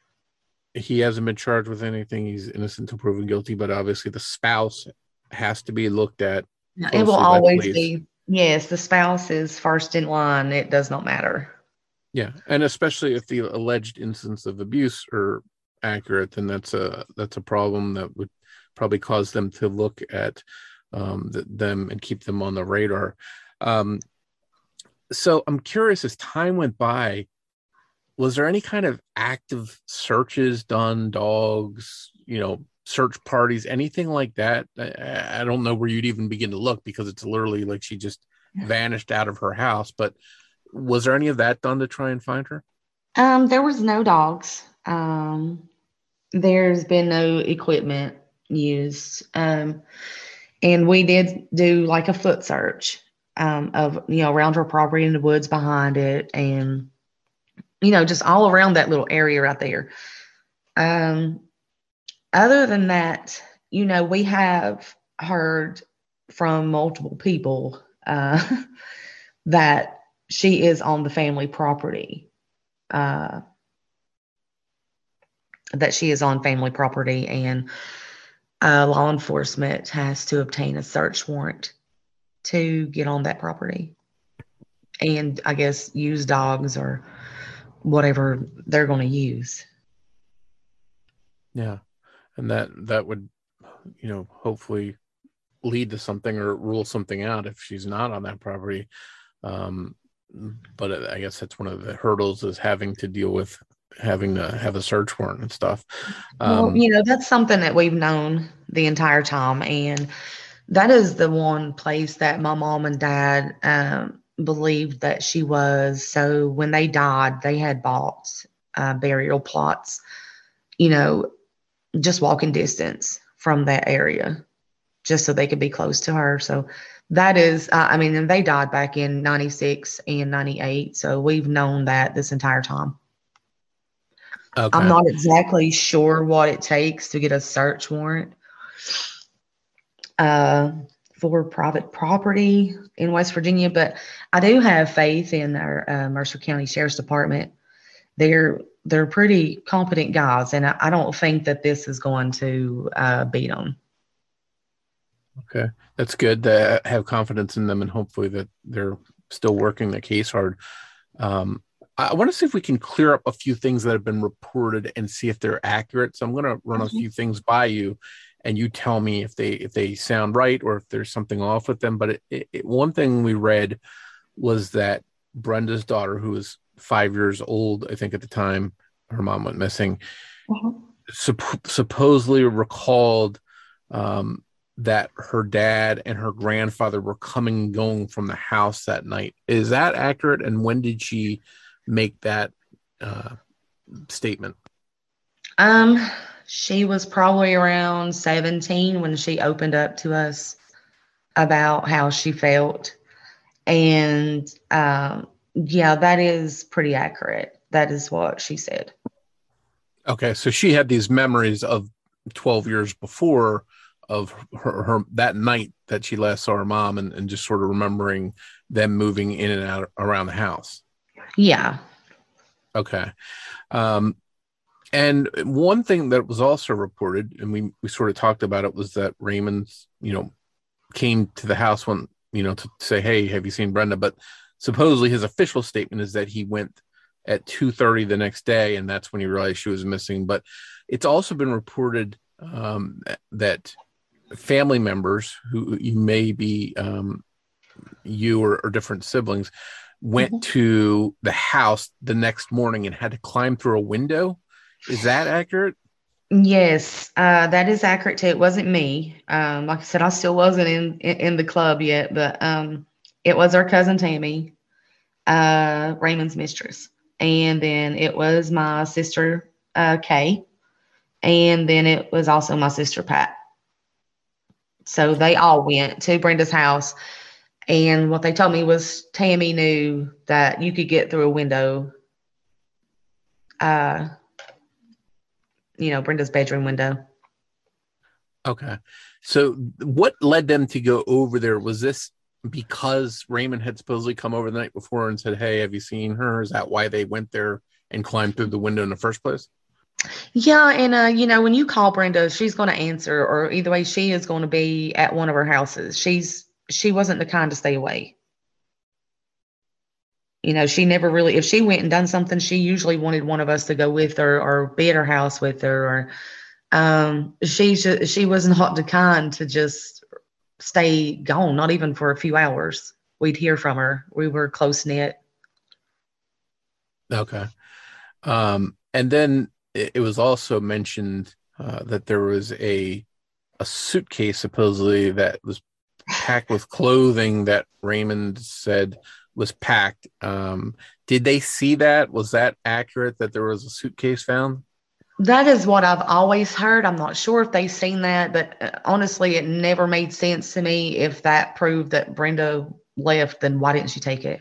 Speaker 5: he hasn't been charged with anything. He's innocent until proven guilty, but obviously the spouse has to be looked at.
Speaker 6: It will
Speaker 5: closely by
Speaker 6: always
Speaker 5: police.
Speaker 6: be, yes, the spouse is first in line. It does not matter.
Speaker 5: Yeah, and especially if the alleged instance of abuse are accurate, then that's a that's a problem that would probably cause them to look at um, the, them and keep them on the radar. Um, so I'm curious, as time went by, was there any kind of active searches done, dogs, you know, search parties, anything like that? I, I don't know where you'd even begin to look because it's literally like she just vanished out of her house. But was there any of that done to try and find her?
Speaker 6: Um, there was no dogs. Um, there's been no equipment used. Um, and we did do like a foot search um, of, you know, around her property in the woods behind it, and, you know, just all around that little area right there. Um, other than that, you know, we have heard from multiple people uh, that she is on the family property, uh, that she is on family property, and uh, law enforcement has to obtain a search warrant to get on that property. And I guess use dogs or whatever they're going to use.
Speaker 5: Yeah. And that, that would, you know, hopefully lead to something or rule something out if she's not on that property. Um, but I guess that's one of the hurdles, is having to deal with having to have a search warrant and stuff. Um,
Speaker 6: Well, you know, that's something that we've known the entire time. And that is the one place that my mom and dad um, believed that she was. So when they died, they had bought uh, burial plots, you know, just walking distance from that area, just so they could be close to her. So that is, uh, I mean, and they died back in ninety-six and ninety-eight. So we've known that this entire time.
Speaker 5: okay.
Speaker 6: I'm not exactly sure what it takes to get a search warrant uh, for private property in West Virginia, but I do have faith in our uh, Mercer County Sheriff's Department. They're they're pretty competent guys, and I, I don't think that this is going to uh, beat them.
Speaker 5: Okay. That's good to have confidence in them, and hopefully that they're still working the case hard. Um, I want to see if we can clear up a few things that have been reported and see if they're accurate. So I'm going to run
Speaker 6: Mhm.
Speaker 5: a few things by you, and you tell me if they if they sound right or if there's something off with them. But it, it, it, one thing we read was that Brenda's daughter, who was five years old, I think at the time her mom went missing,
Speaker 6: Mhm.
Speaker 5: supp- supposedly recalled um, that her dad and her grandfather were coming and going from the house that night. Is that accurate? And when did she make that uh, statement?
Speaker 6: Um, she was probably around seventeen when she opened up to us about how she felt. And um, yeah, that is pretty accurate. That is what she said.
Speaker 5: Okay, so she had these memories of twelve years before of her, her that night that she last saw her mom, and, and just sort of remembering them moving in and out around the house.
Speaker 6: Yeah.
Speaker 5: Okay. Um, and one thing that was also reported, and we, we sort of talked about it, was that Raymond, you know, came to the house when, you know, to say, hey, have you seen Brenda? But supposedly his official statement is that he went at two thirty the next day, and that's when he realized she was missing. But it's also been reported um, that family members who you may be um, you or, or different siblings went mm-hmm. to the house the next morning and had to climb through a window. Is that accurate?
Speaker 6: Yes, uh, that is accurate too. It wasn't me. Um, like I said, I still wasn't in, in, in the club yet, but um, it was our cousin Tammy, uh, Raymond's mistress. And then it was my sister, uh, Kay. And then it was also my sister, Pat. So they all went to Brenda's house. And what they told me was Tammy knew that you could get through a window, uh, you know, Brenda's bedroom window.
Speaker 5: Okay. So what led them to go over there? Was this because Raymond had supposedly come over the night before and said, hey, have you seen her? Is that why they went there and climbed through the window in the first place?
Speaker 6: Yeah. And, uh, you know, when you call Brenda, she's going to answer, or either way, she is going to be at one of her houses. She's, she wasn't the kind to stay away. You know, she never really, if she went and done something, she usually wanted one of us to go with her or be at her house with her. Or um, she, she was not the kind to just stay gone, not even for a few hours. We'd hear from her. We were close knit.
Speaker 5: Okay. Um, and then it, it was also mentioned uh, that there was a a suitcase supposedly that was packed with clothing that Raymond said was packed. Um, did they see that? Was that accurate that there was a suitcase found?
Speaker 6: That is what I've always heard. I'm not sure if they've seen that, but honestly, it never made sense to me. If that proved that Brenda left, then why didn't she take it?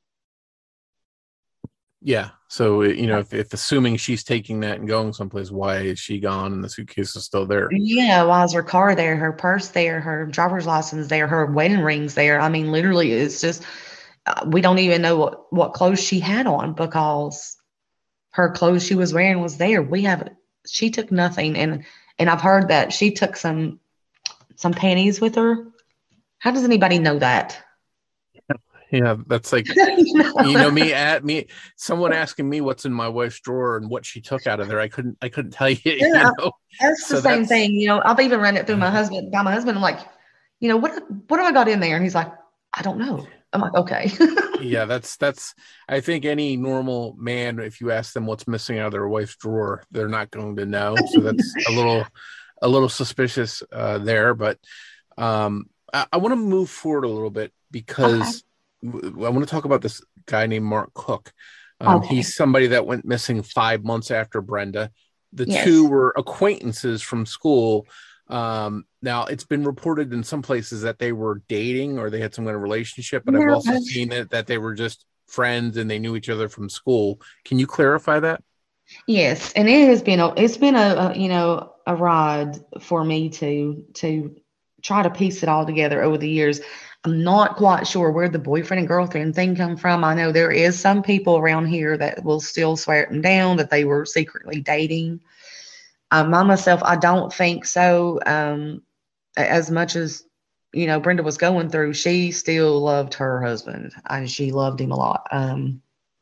Speaker 5: Yeah. So, you know, if, if assuming she's taking that and going someplace, why is she gone and the suitcase is still there?
Speaker 6: Yeah. Why is her car there, her purse there, her driver's license there, her wedding rings there? I mean, literally, it's just, uh, we don't even know what, what clothes she had on, because her clothes she was wearing was there. We have, she took nothing. And, and I've heard that she took some, some panties with her. How does anybody know that?
Speaker 5: Yeah, that's like, you know, me at me, someone asking me what's in my wife's drawer and what she took out of there. I couldn't, I couldn't tell you.
Speaker 6: Yeah,
Speaker 5: you know?
Speaker 6: That's the so same that's, thing. You know, I've even run it through my husband, by my husband. I'm like, you know, what, what have I got in there? And he's like, I don't know. I'm like, okay.
Speaker 5: Yeah, that's, that's, I think any normal man, if you ask them what's missing out of their wife's drawer, they're not going to know. So that's a little, a little suspicious uh, there. But um, I, I want to move forward a little bit because okay. I want to talk about this guy named Mark Cook. Um, okay. He's somebody that went missing five months after Brenda. The yes. two were acquaintances from school. Um, now, it's been reported in some places that they were dating or they had some kind of relationship, but no, I've also I've... seen it that they were just friends and they knew each other from school. Can you clarify that?
Speaker 6: Yes, and it has been a it's been a, a you know a ride for me to to try to piece it all together over the years. I'm not quite sure where the boyfriend and girlfriend thing come from. I know there is some people around here that will still swear them down that they were secretly dating. Um, I myself, I don't think so. Um, as much as, you know, Brenda was going through, she still loved her husband and she loved him a lot. Um,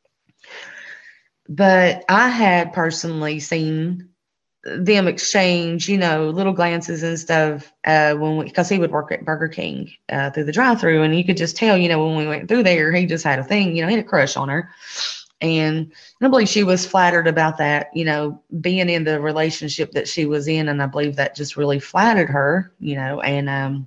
Speaker 6: but I had personally seen them exchange, you know, little glances and stuff uh, when we, because he would work at Burger King uh, through the drive-thru, and you could just tell, you know, when we went through there, he just had a thing, you know, he had a crush on her. And I believe she was flattered about that, you know, being in the relationship that she was in. And I believe that just really flattered her, you know, and, um,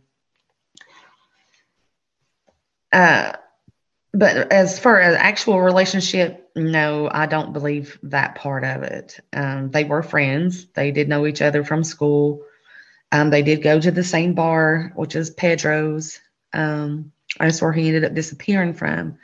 Speaker 6: uh, but as for an actual relationship, no, I don't believe that part of it. Um, they were friends. They did know each other from school. Um, they did go to the same bar, which is Pedro's. Um, that's where he ended up disappearing from.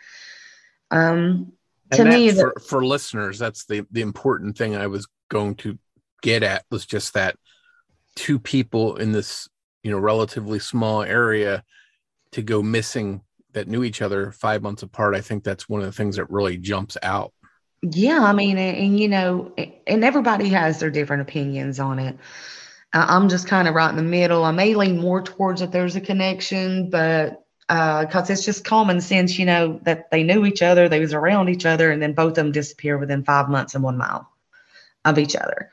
Speaker 6: Um, to
Speaker 5: and
Speaker 6: me,
Speaker 5: that, for,
Speaker 6: the,
Speaker 5: for listeners, that's the, the important thing I was going to get at, was just that two people in this, you know, relatively small area to go missing that knew each other five months apart. I think that's one of the things that really jumps out.
Speaker 6: yeah, I mean, and, and you know, and everybody has their different opinions on it. Uh, I'm just kind of right in the middle. I may lean more towards that there's a connection, but because uh, it's just common sense, you know, that they knew each other, they was around each other, and then both of them disappear within five months and one mile of each other.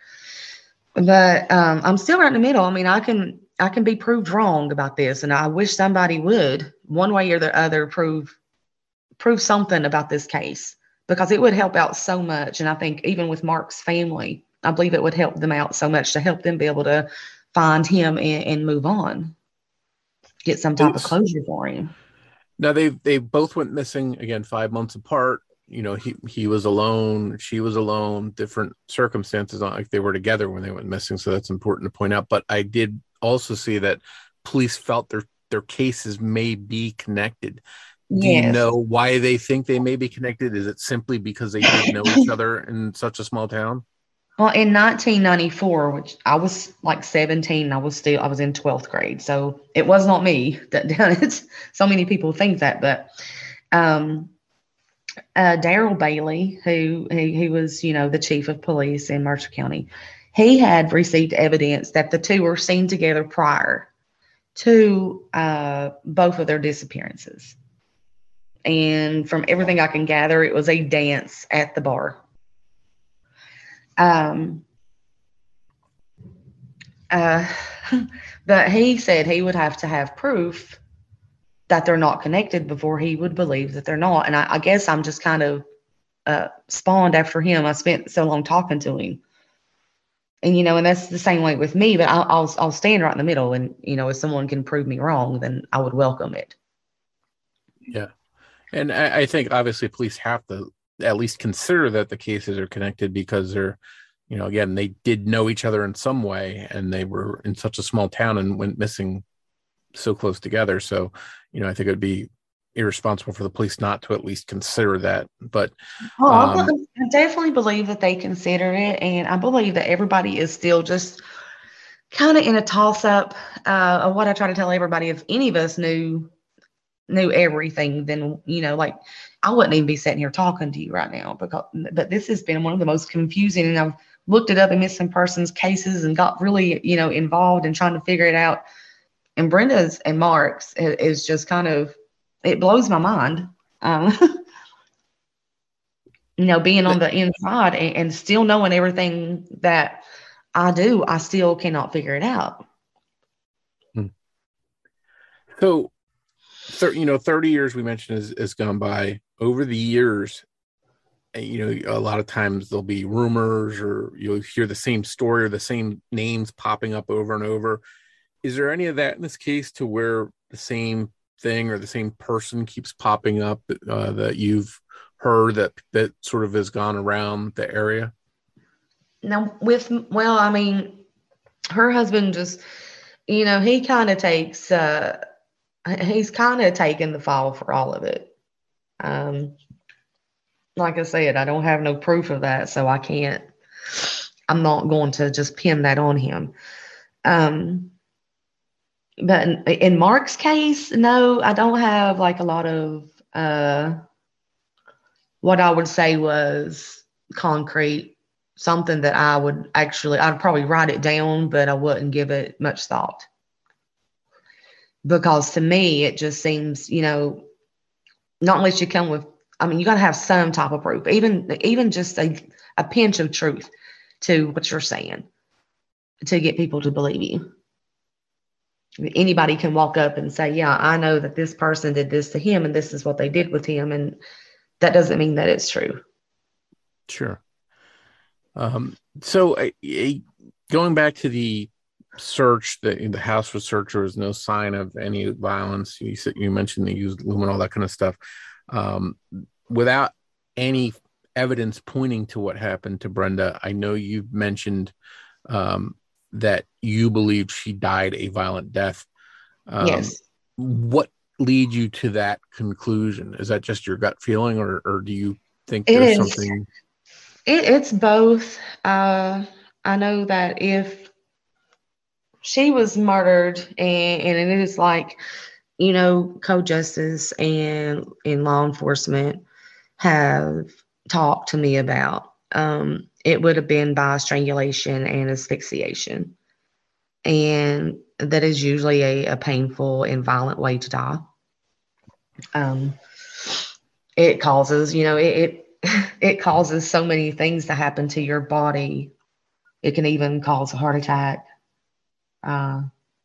Speaker 6: But um, I'm still right in the middle. I mean, I can I can be proved wrong about this, and I wish somebody would, one way or the other, prove prove something about this case, because it would help out so much. And I think even with Mark's family, I believe it would help them out so much to help them be able to find him and, and move on, get some type of closure for him.
Speaker 5: Now they they both went missing again five months apart. You know, he he was alone, she was alone, different circumstances, not like they were together when they went missing. So that's important to point out. But I did also see that police felt their their cases may be connected. Do
Speaker 6: Yes.
Speaker 5: you know why they think they may be connected? Is it simply because they did know each other in such a small town?
Speaker 6: Well, in nineteen ninety-four, which I was like seventeen, I was still, I was in twelfth grade. So it was not me that done it. So many people think that, but um, uh, Daryl Bailey, who, who, who was, you know, the chief of police in Mercer County, he had received evidence that the two were seen together prior to uh, both of their disappearances. And from everything I can gather, it was a dance at the bar. Um, uh, but he said he would have to have proof that they're not connected before he would believe that they're not. And I, I guess I'm just kind of uh, spawned after him. I spent so long talking to him. And, you know, and that's the same way with me, but I'll, I'll, I'll stand right in the middle. And, you know, if someone can prove me wrong, then I would welcome it.
Speaker 5: Yeah. And I, I think obviously police have to at least consider that the cases are connected, because they're, you know, again, they did know each other in some way, and they were in such a small town and went missing so close together. So, you know, I think it would be irresponsible for the police not to at least consider that. But
Speaker 6: oh,
Speaker 5: um,
Speaker 6: I definitely believe that they consider it. And I believe that everybody is still just kind of in a toss up uh, of what I try to tell everybody. If any of us knew knew everything, then, you know, like I wouldn't even be sitting here talking to you right now, because, but this has been one of the most confusing, and I've looked it up in missing persons cases and got really, you know, involved in trying to figure it out. And Brenda's and Mark's is just kind of, it blows my mind. Um, you know, being on the inside and, and still knowing everything that I do, I still cannot figure it out.
Speaker 5: So, you know, thirty years we mentioned has, has gone by. Over the years, you know, a lot of times there'll be rumors, or you'll hear the same story or the same names popping up over and over. Is there any of that in this case, to where the same thing or the same person keeps popping up uh, that you've heard that that sort of has gone around the area?
Speaker 6: Now, with, well, I mean, her husband just, you know, he kind of takes, uh, he's kind of taken the fall for all of it. Um, like I said, I don't have no proof of that, so I can't, I'm not going to just pin that on him. Um, but in, in Mark's case, no, I don't have like a lot of, uh, what I would say was concrete, something that I would actually, I'd probably write it down, but I wouldn't give it much thought. Because to me, it just seems, you know, not unless you come with, I mean, you got to have some type of proof, even, even just a, a pinch of truth to what you're saying to get people to believe you. Anybody can walk up and say, yeah, I know that this person did this to him and this is what they did with him. And that doesn't mean that it's true.
Speaker 5: Sure. Um, so uh, going back to the search, the, the house was searched, there was no sign of any violence. You said, you mentioned they used lumen, all that kind of stuff. Um, without any evidence pointing to what happened to Brenda, I know you've mentioned um, that you believe she died a violent death. Um,
Speaker 6: yes.
Speaker 5: What lead you to that conclusion? Is that just your gut feeling, or, or do you think
Speaker 6: It
Speaker 5: there's
Speaker 6: is.
Speaker 5: something?
Speaker 6: It, it's both. Uh, I know that if she was murdered, and, and it is like, you know, co-justice and, and law enforcement have talked to me about, um, it would have been by strangulation and asphyxiation. And that is usually a, a painful and violent way to die. Um, it causes, you know, it, it, it causes so many things to happen to your body. It can even cause a heart attack. Uh,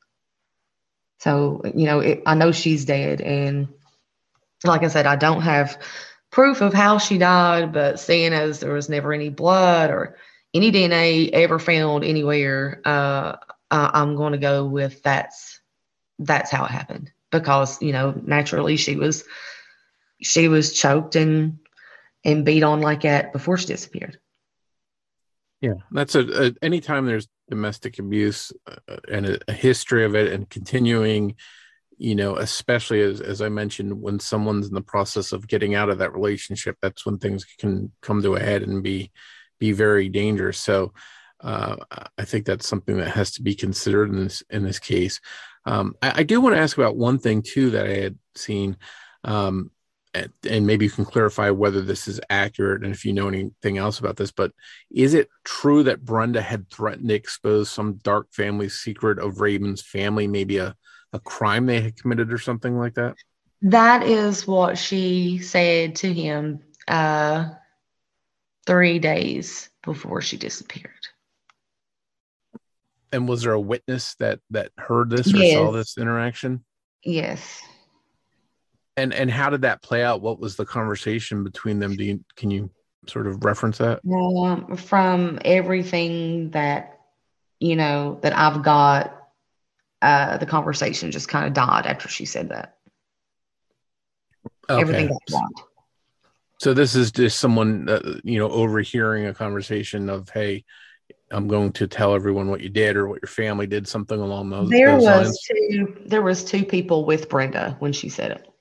Speaker 6: so, you know, it, I know she's dead. And like I said, I don't have proof of how she died, but seeing as there was never any blood or any D N A ever found anywhere, uh, uh, I'm going to go with that's that's how it happened, because, you know, naturally she was she was choked and and beat on like that before she disappeared.
Speaker 5: Yeah, that's a, a anytime there's domestic abuse uh, and a, a history of it and continuing, you know, especially as, as I mentioned, when someone's in the process of getting out of that relationship, that's when things can come to a head and be, be very dangerous. So uh, I think that's something that has to be considered in this, in this case. Um, I, I do want to ask about one thing too, that I had seen, um, and, and maybe you can clarify whether this is accurate and if you know anything else about this, but is it true that Brenda had threatened to expose some dark family secret of Raymond's family, maybe a, a crime they had committed or something like that?
Speaker 6: That is what she said to him uh, three days before she disappeared.
Speaker 5: And was there a witness that that heard this or
Speaker 6: Yes.
Speaker 5: saw this interaction?
Speaker 6: Yes.
Speaker 5: And and how did that play out? What was the conversation between them? Do you, can you sort of reference that?
Speaker 6: Um, from everything that, you know, that I've got, uh, the conversation just kind of died after she said that.
Speaker 5: Okay.
Speaker 6: Everything got blocked.
Speaker 5: So this is just someone, uh, you know, overhearing a conversation of, hey, I'm going to tell everyone what you did or what your family did, something along those,
Speaker 6: There
Speaker 5: those
Speaker 6: was
Speaker 5: lines.
Speaker 6: two. There was two people with Brenda when she said it.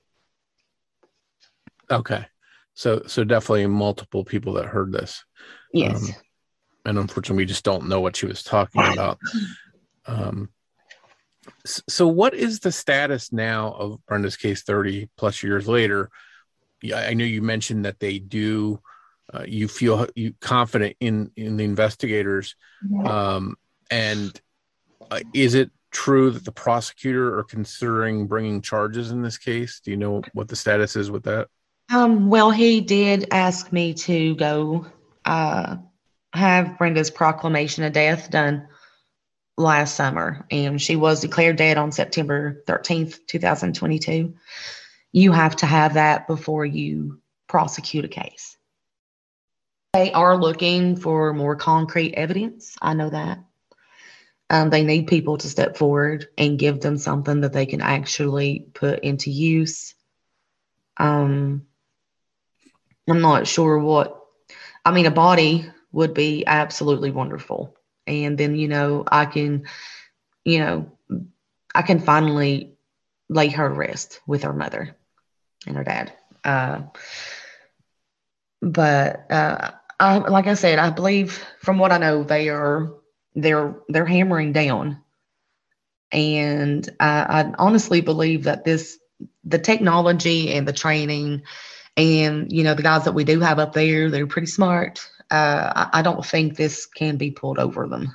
Speaker 5: Okay. So, so definitely multiple people that heard this.
Speaker 6: Yes.
Speaker 5: Um, and unfortunately, we just don't know what she was talking about. Um, so what is the status now of Brenda's case thirty plus years later? Yeah, I know you mentioned that they do, uh, you feel you confident in, in the investigators. Um, and uh, is it true that the prosecutor are considering bringing charges in this case? Do you know what the status is with that?
Speaker 6: Um, well, he did ask me to go uh, have Brenda's proclamation of death done last summer, and she was declared dead on September thirteenth, twenty twenty-two. You have to have that before you prosecute a case. They are looking for more concrete evidence. I know that. Um, they need people to step forward and give them something that they can actually put into use. Um, I'm not sure what, I mean, a body would be absolutely wonderful. And then, you know, I can, you know, I can finally lay her to rest with her mother and her dad. Uh, but uh, I, like I said, I believe from what I know, they are, they're, they're hammering down. And I, I honestly believe that this, the technology and the training and, you know, the guys that we do have up there, they're pretty smart. Uh, I, I don't think this can be pulled over them.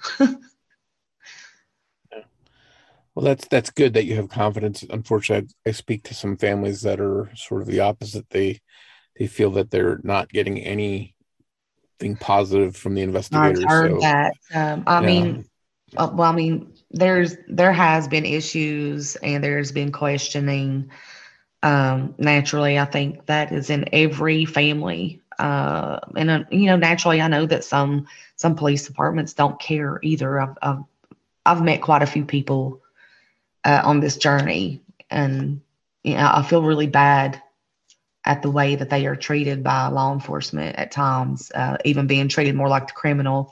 Speaker 5: Well, that's that's good that you have confidence. Unfortunately, I, I speak to some families that are sort of the opposite. They they feel that they're not getting anything positive from the investigators.
Speaker 6: I've heard
Speaker 5: so,
Speaker 6: that. Um, I
Speaker 5: yeah.
Speaker 6: mean, uh, well, I mean, there's there has been issues and there's been questioning. Um, naturally, I think that is in every family. Uh, and, uh, you know, naturally, I know that some some police departments don't care either. I've, I've, I've met quite a few people uh, on this journey, and you know, I feel really bad at the way that they are treated by law enforcement at times, uh, even being treated more like the criminal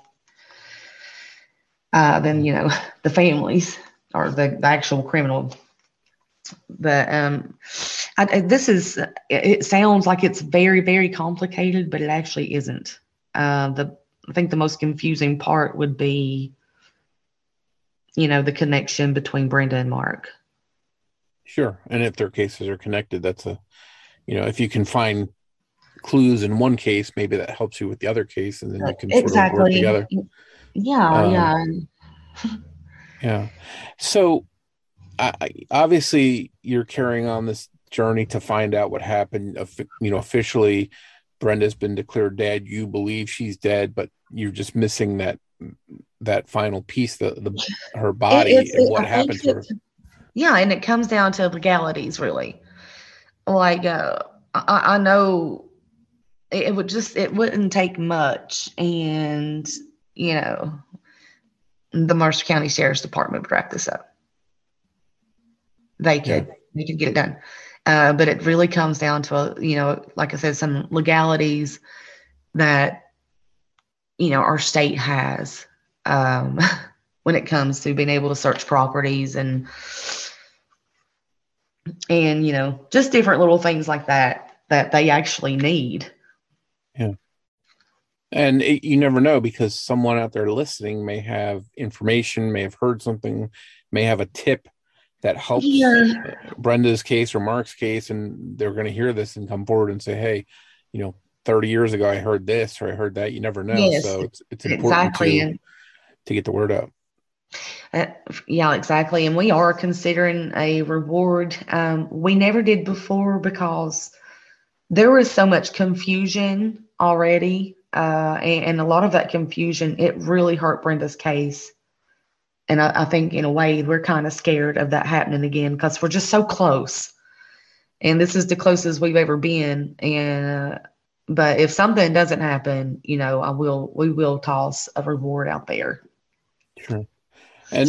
Speaker 6: uh, than, you know, the families or the, the actual criminal. But um, I, I- this is, it, it sounds like it's very, very complicated, but it actually isn't. Uh, the I think the most confusing part would be, you know, the connection between Brenda and Mark.
Speaker 5: Sure. And if their cases are connected, that's a, you know, if you can find clues in one case, maybe that helps you with the other case, and then you can sort of work
Speaker 6: Exactly.
Speaker 5: together.
Speaker 6: Yeah,
Speaker 5: Um,
Speaker 6: yeah.
Speaker 5: Yeah. So I, I- obviously you're carrying on this journey to find out what happened. Offi- You know, officially Brenda's been declared dead. You believe she's dead, but you're just missing that, that final piece, the, the, her body
Speaker 6: It- it's-
Speaker 5: and
Speaker 6: it-
Speaker 5: what
Speaker 6: I
Speaker 5: happened
Speaker 6: think
Speaker 5: to her.
Speaker 6: it's- Yeah, and it comes down to legalities, really. Like, uh, I, I know it, it would just, it wouldn't take much, and, you know, the Mercer County Sheriff's Department would wrap this up. They could, they could get it done. Uh, but it really comes down to, you know, like I said, some legalities that, you know, our state has, um, when it comes to being able to search properties and, and, you know, just different little things like that, that they actually need.
Speaker 5: Yeah. And it, you never know, because someone out there listening may have information, may have heard something, may have a tip that helps
Speaker 6: Yeah.
Speaker 5: Brenda's case or Mark's case, and they're going to hear this and come forward and say, hey, you know, thirty years ago I heard this or I heard that. You never know.
Speaker 6: Yes,
Speaker 5: So it's it's important
Speaker 6: exactly.
Speaker 5: to
Speaker 6: And
Speaker 5: to get the word out.
Speaker 6: uh, yeah, exactly. And we are considering a reward. Um, we never did before because there was so much confusion already. Uh, and, and a lot of that confusion, it really hurt Brenda's case. And I, I think in a way we're kind of scared of that happening again because we're just so close. And this is the closest we've ever been. And, uh, but if something doesn't happen, you know, I will, we will toss a reward out there.
Speaker 5: Sure. And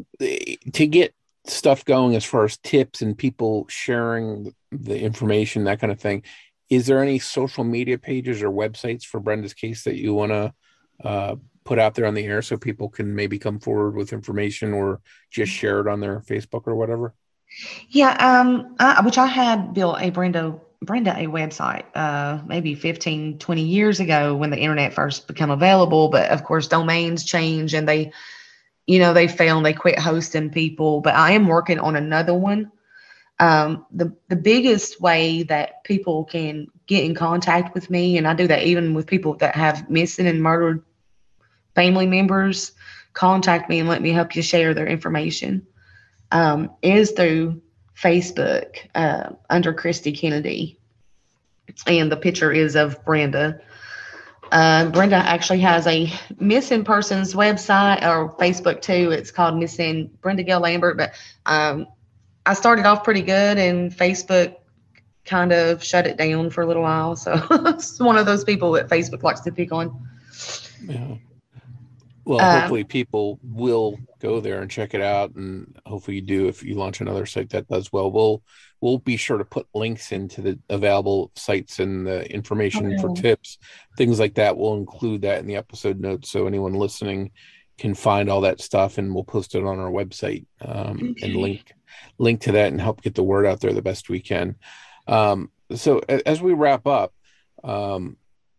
Speaker 5: to get stuff going as far as tips and people sharing the information, that kind of thing, is there any social media pages or websites for Brenda's case that you want to uh, put out there on the air so people can maybe come forward with information or just share it on their Facebook or whatever?
Speaker 6: Yeah, um, I, which I had built a Brenda Brenda a website uh, maybe fifteen, twenty years ago when the internet first became available. But of course, domains change and they, you know, they fail and they quit hosting people. But I am working on another one. Um, the the biggest way that people can get in contact with me, and I do that even with people that have missing and murdered family members, contact me and let me help you share their information, um, is through Facebook uh, under Christy Kennedy. And the picture is of Brenda. Uh, Brenda actually has a missing persons website or Facebook too. It's called Missing Brenda Gail Lambert. But um, I started off pretty good and Facebook kind of shut it down for a little while. So it's one of those people that Facebook likes to pick on.
Speaker 5: Yeah. Well,
Speaker 6: Um,
Speaker 5: hopefully people will go there and check it out, and hopefully you do. If you launch another site that does well, we'll we'll be sure to put links into the available sites and the information for
Speaker 6: Okay.
Speaker 5: tips, things like that. We'll include that in the episode notes so anyone listening can find all that stuff, and we'll post it on our website um,
Speaker 6: Okay.
Speaker 5: and link link to that and help get the word out there the best we can. Um, so a- as we wrap up, um,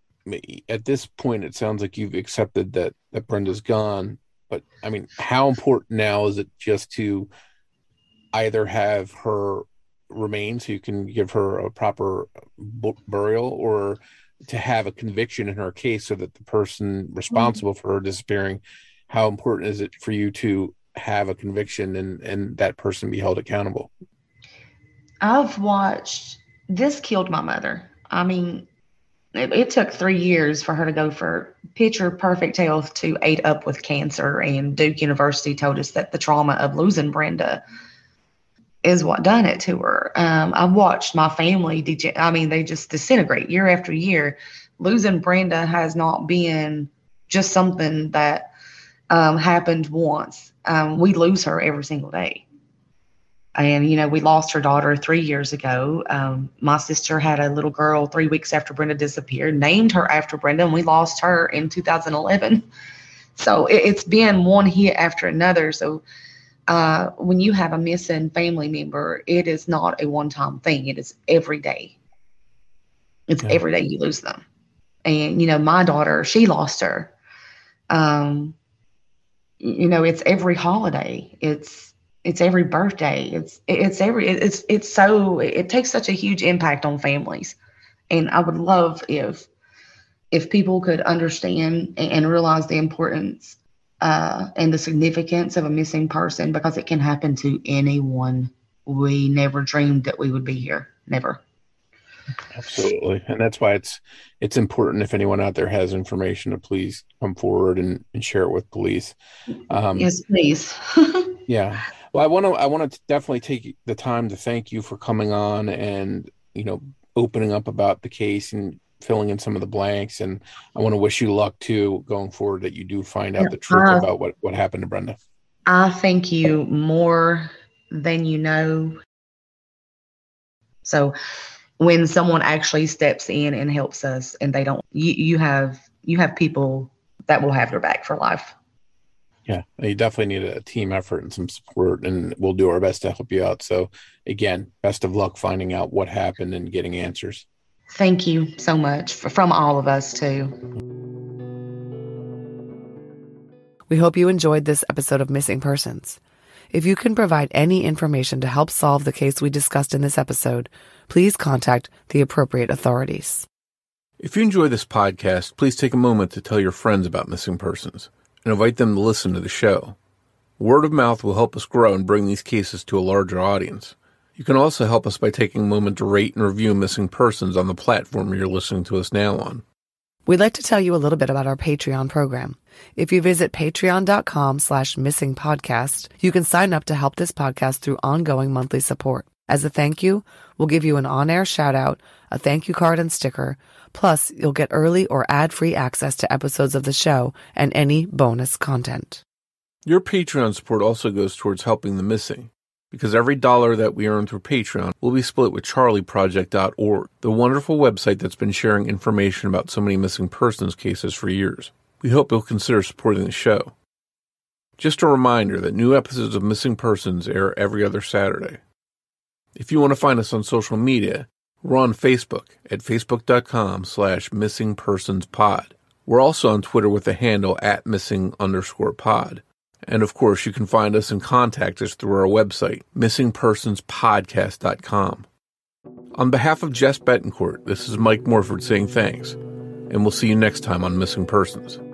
Speaker 5: at this point, it sounds like you've accepted that, that Brenda's gone, but I mean, how important now is it just to either have her remains so you can give her a proper bu- burial, or to have a conviction in her case so that the person responsible for her disappearing, how important is it for you to have a conviction and, and that person be held accountable?
Speaker 6: I've watched, this killed my mother. I mean, it, it took three years for her to go for picture perfect health to eight up with cancer. And Duke University told us that the trauma of losing Brenda is what done it to her. Um, I watched my family, dege- I mean, they just disintegrate year after year. losing Brenda has not been just something that um, happened once. Um, we lose her every single day. And, you know, we lost her daughter three years ago. Um, my sister had a little girl three weeks after Brenda disappeared, named her after Brenda, and we lost her in two thousand eleven. So it, it's been one hit after another. So uh, when you have a missing family member, it is not a one-time thing. It is every day. It's yeah. every day you lose them. And, you know, my daughter, she lost her. Um, you know, it's every holiday. It's, It's every birthday. It's it's every it's it's so it takes such a huge impact on families, and I would love if if people could understand and realize the importance uh, and the significance of a missing person, because it can happen to anyone. We never dreamed that we would be here. Never.
Speaker 5: Absolutely, and that's why it's it's important. If anyone out there has information, to please come forward and, and share it with police. Um,
Speaker 6: yes, please.
Speaker 5: yeah. Well, I want to I want to definitely take the time to thank you for coming on and, you know, opening up about the case and filling in some of the blanks. And I want to wish you luck too going forward, that you do find out the truth uh, about what, what happened to Brenda.
Speaker 6: I thank you more than you know. So when someone actually steps in and helps us, and they don't, you, you have you have people that will have your back for life.
Speaker 5: Yeah, you definitely need a team effort and some support, and we'll do our best to help you out. So again, best of luck finding out what happened and getting answers.
Speaker 6: Thank you so much for, from all of us too.
Speaker 4: We hope you enjoyed this episode of Missing Persons. If you can provide any information to help solve the case we discussed in this episode, please contact the appropriate authorities.
Speaker 5: If you enjoy this podcast, please take a moment to tell your friends about Missing Persons and invite them to listen to the show. Word of mouth will help us grow and bring these cases to a larger audience. You can also help us by taking a moment to rate and review Missing Persons on the platform you're listening to us now on.
Speaker 4: We'd like to tell you a little bit about our Patreon program. If you visit patreon.com slash missing podcast, you can sign up to help this podcast through ongoing monthly support. As a thank you, we'll give you an on-air shout-out, a thank you card and sticker, plus you'll get early or ad-free access to episodes of the show and any bonus content.
Speaker 5: Your Patreon support also goes towards helping the missing, because every dollar that we earn through Patreon will be split with charlie project dot org, the wonderful website that's been sharing information about so many missing persons cases for years. We hope you'll consider supporting the show. Just a reminder that new episodes of Missing Persons air every other Saturday. If you want to find us on social media, we're on Facebook at facebook.com slash missing persons pod. We're also on Twitter with the handle at missing underscore pod. And of course, you can find us and contact us through our website, missing persons podcast dot com. On behalf of Jess Betancourt, this is Mike Morford saying thanks, and we'll see you next time on Missing Persons.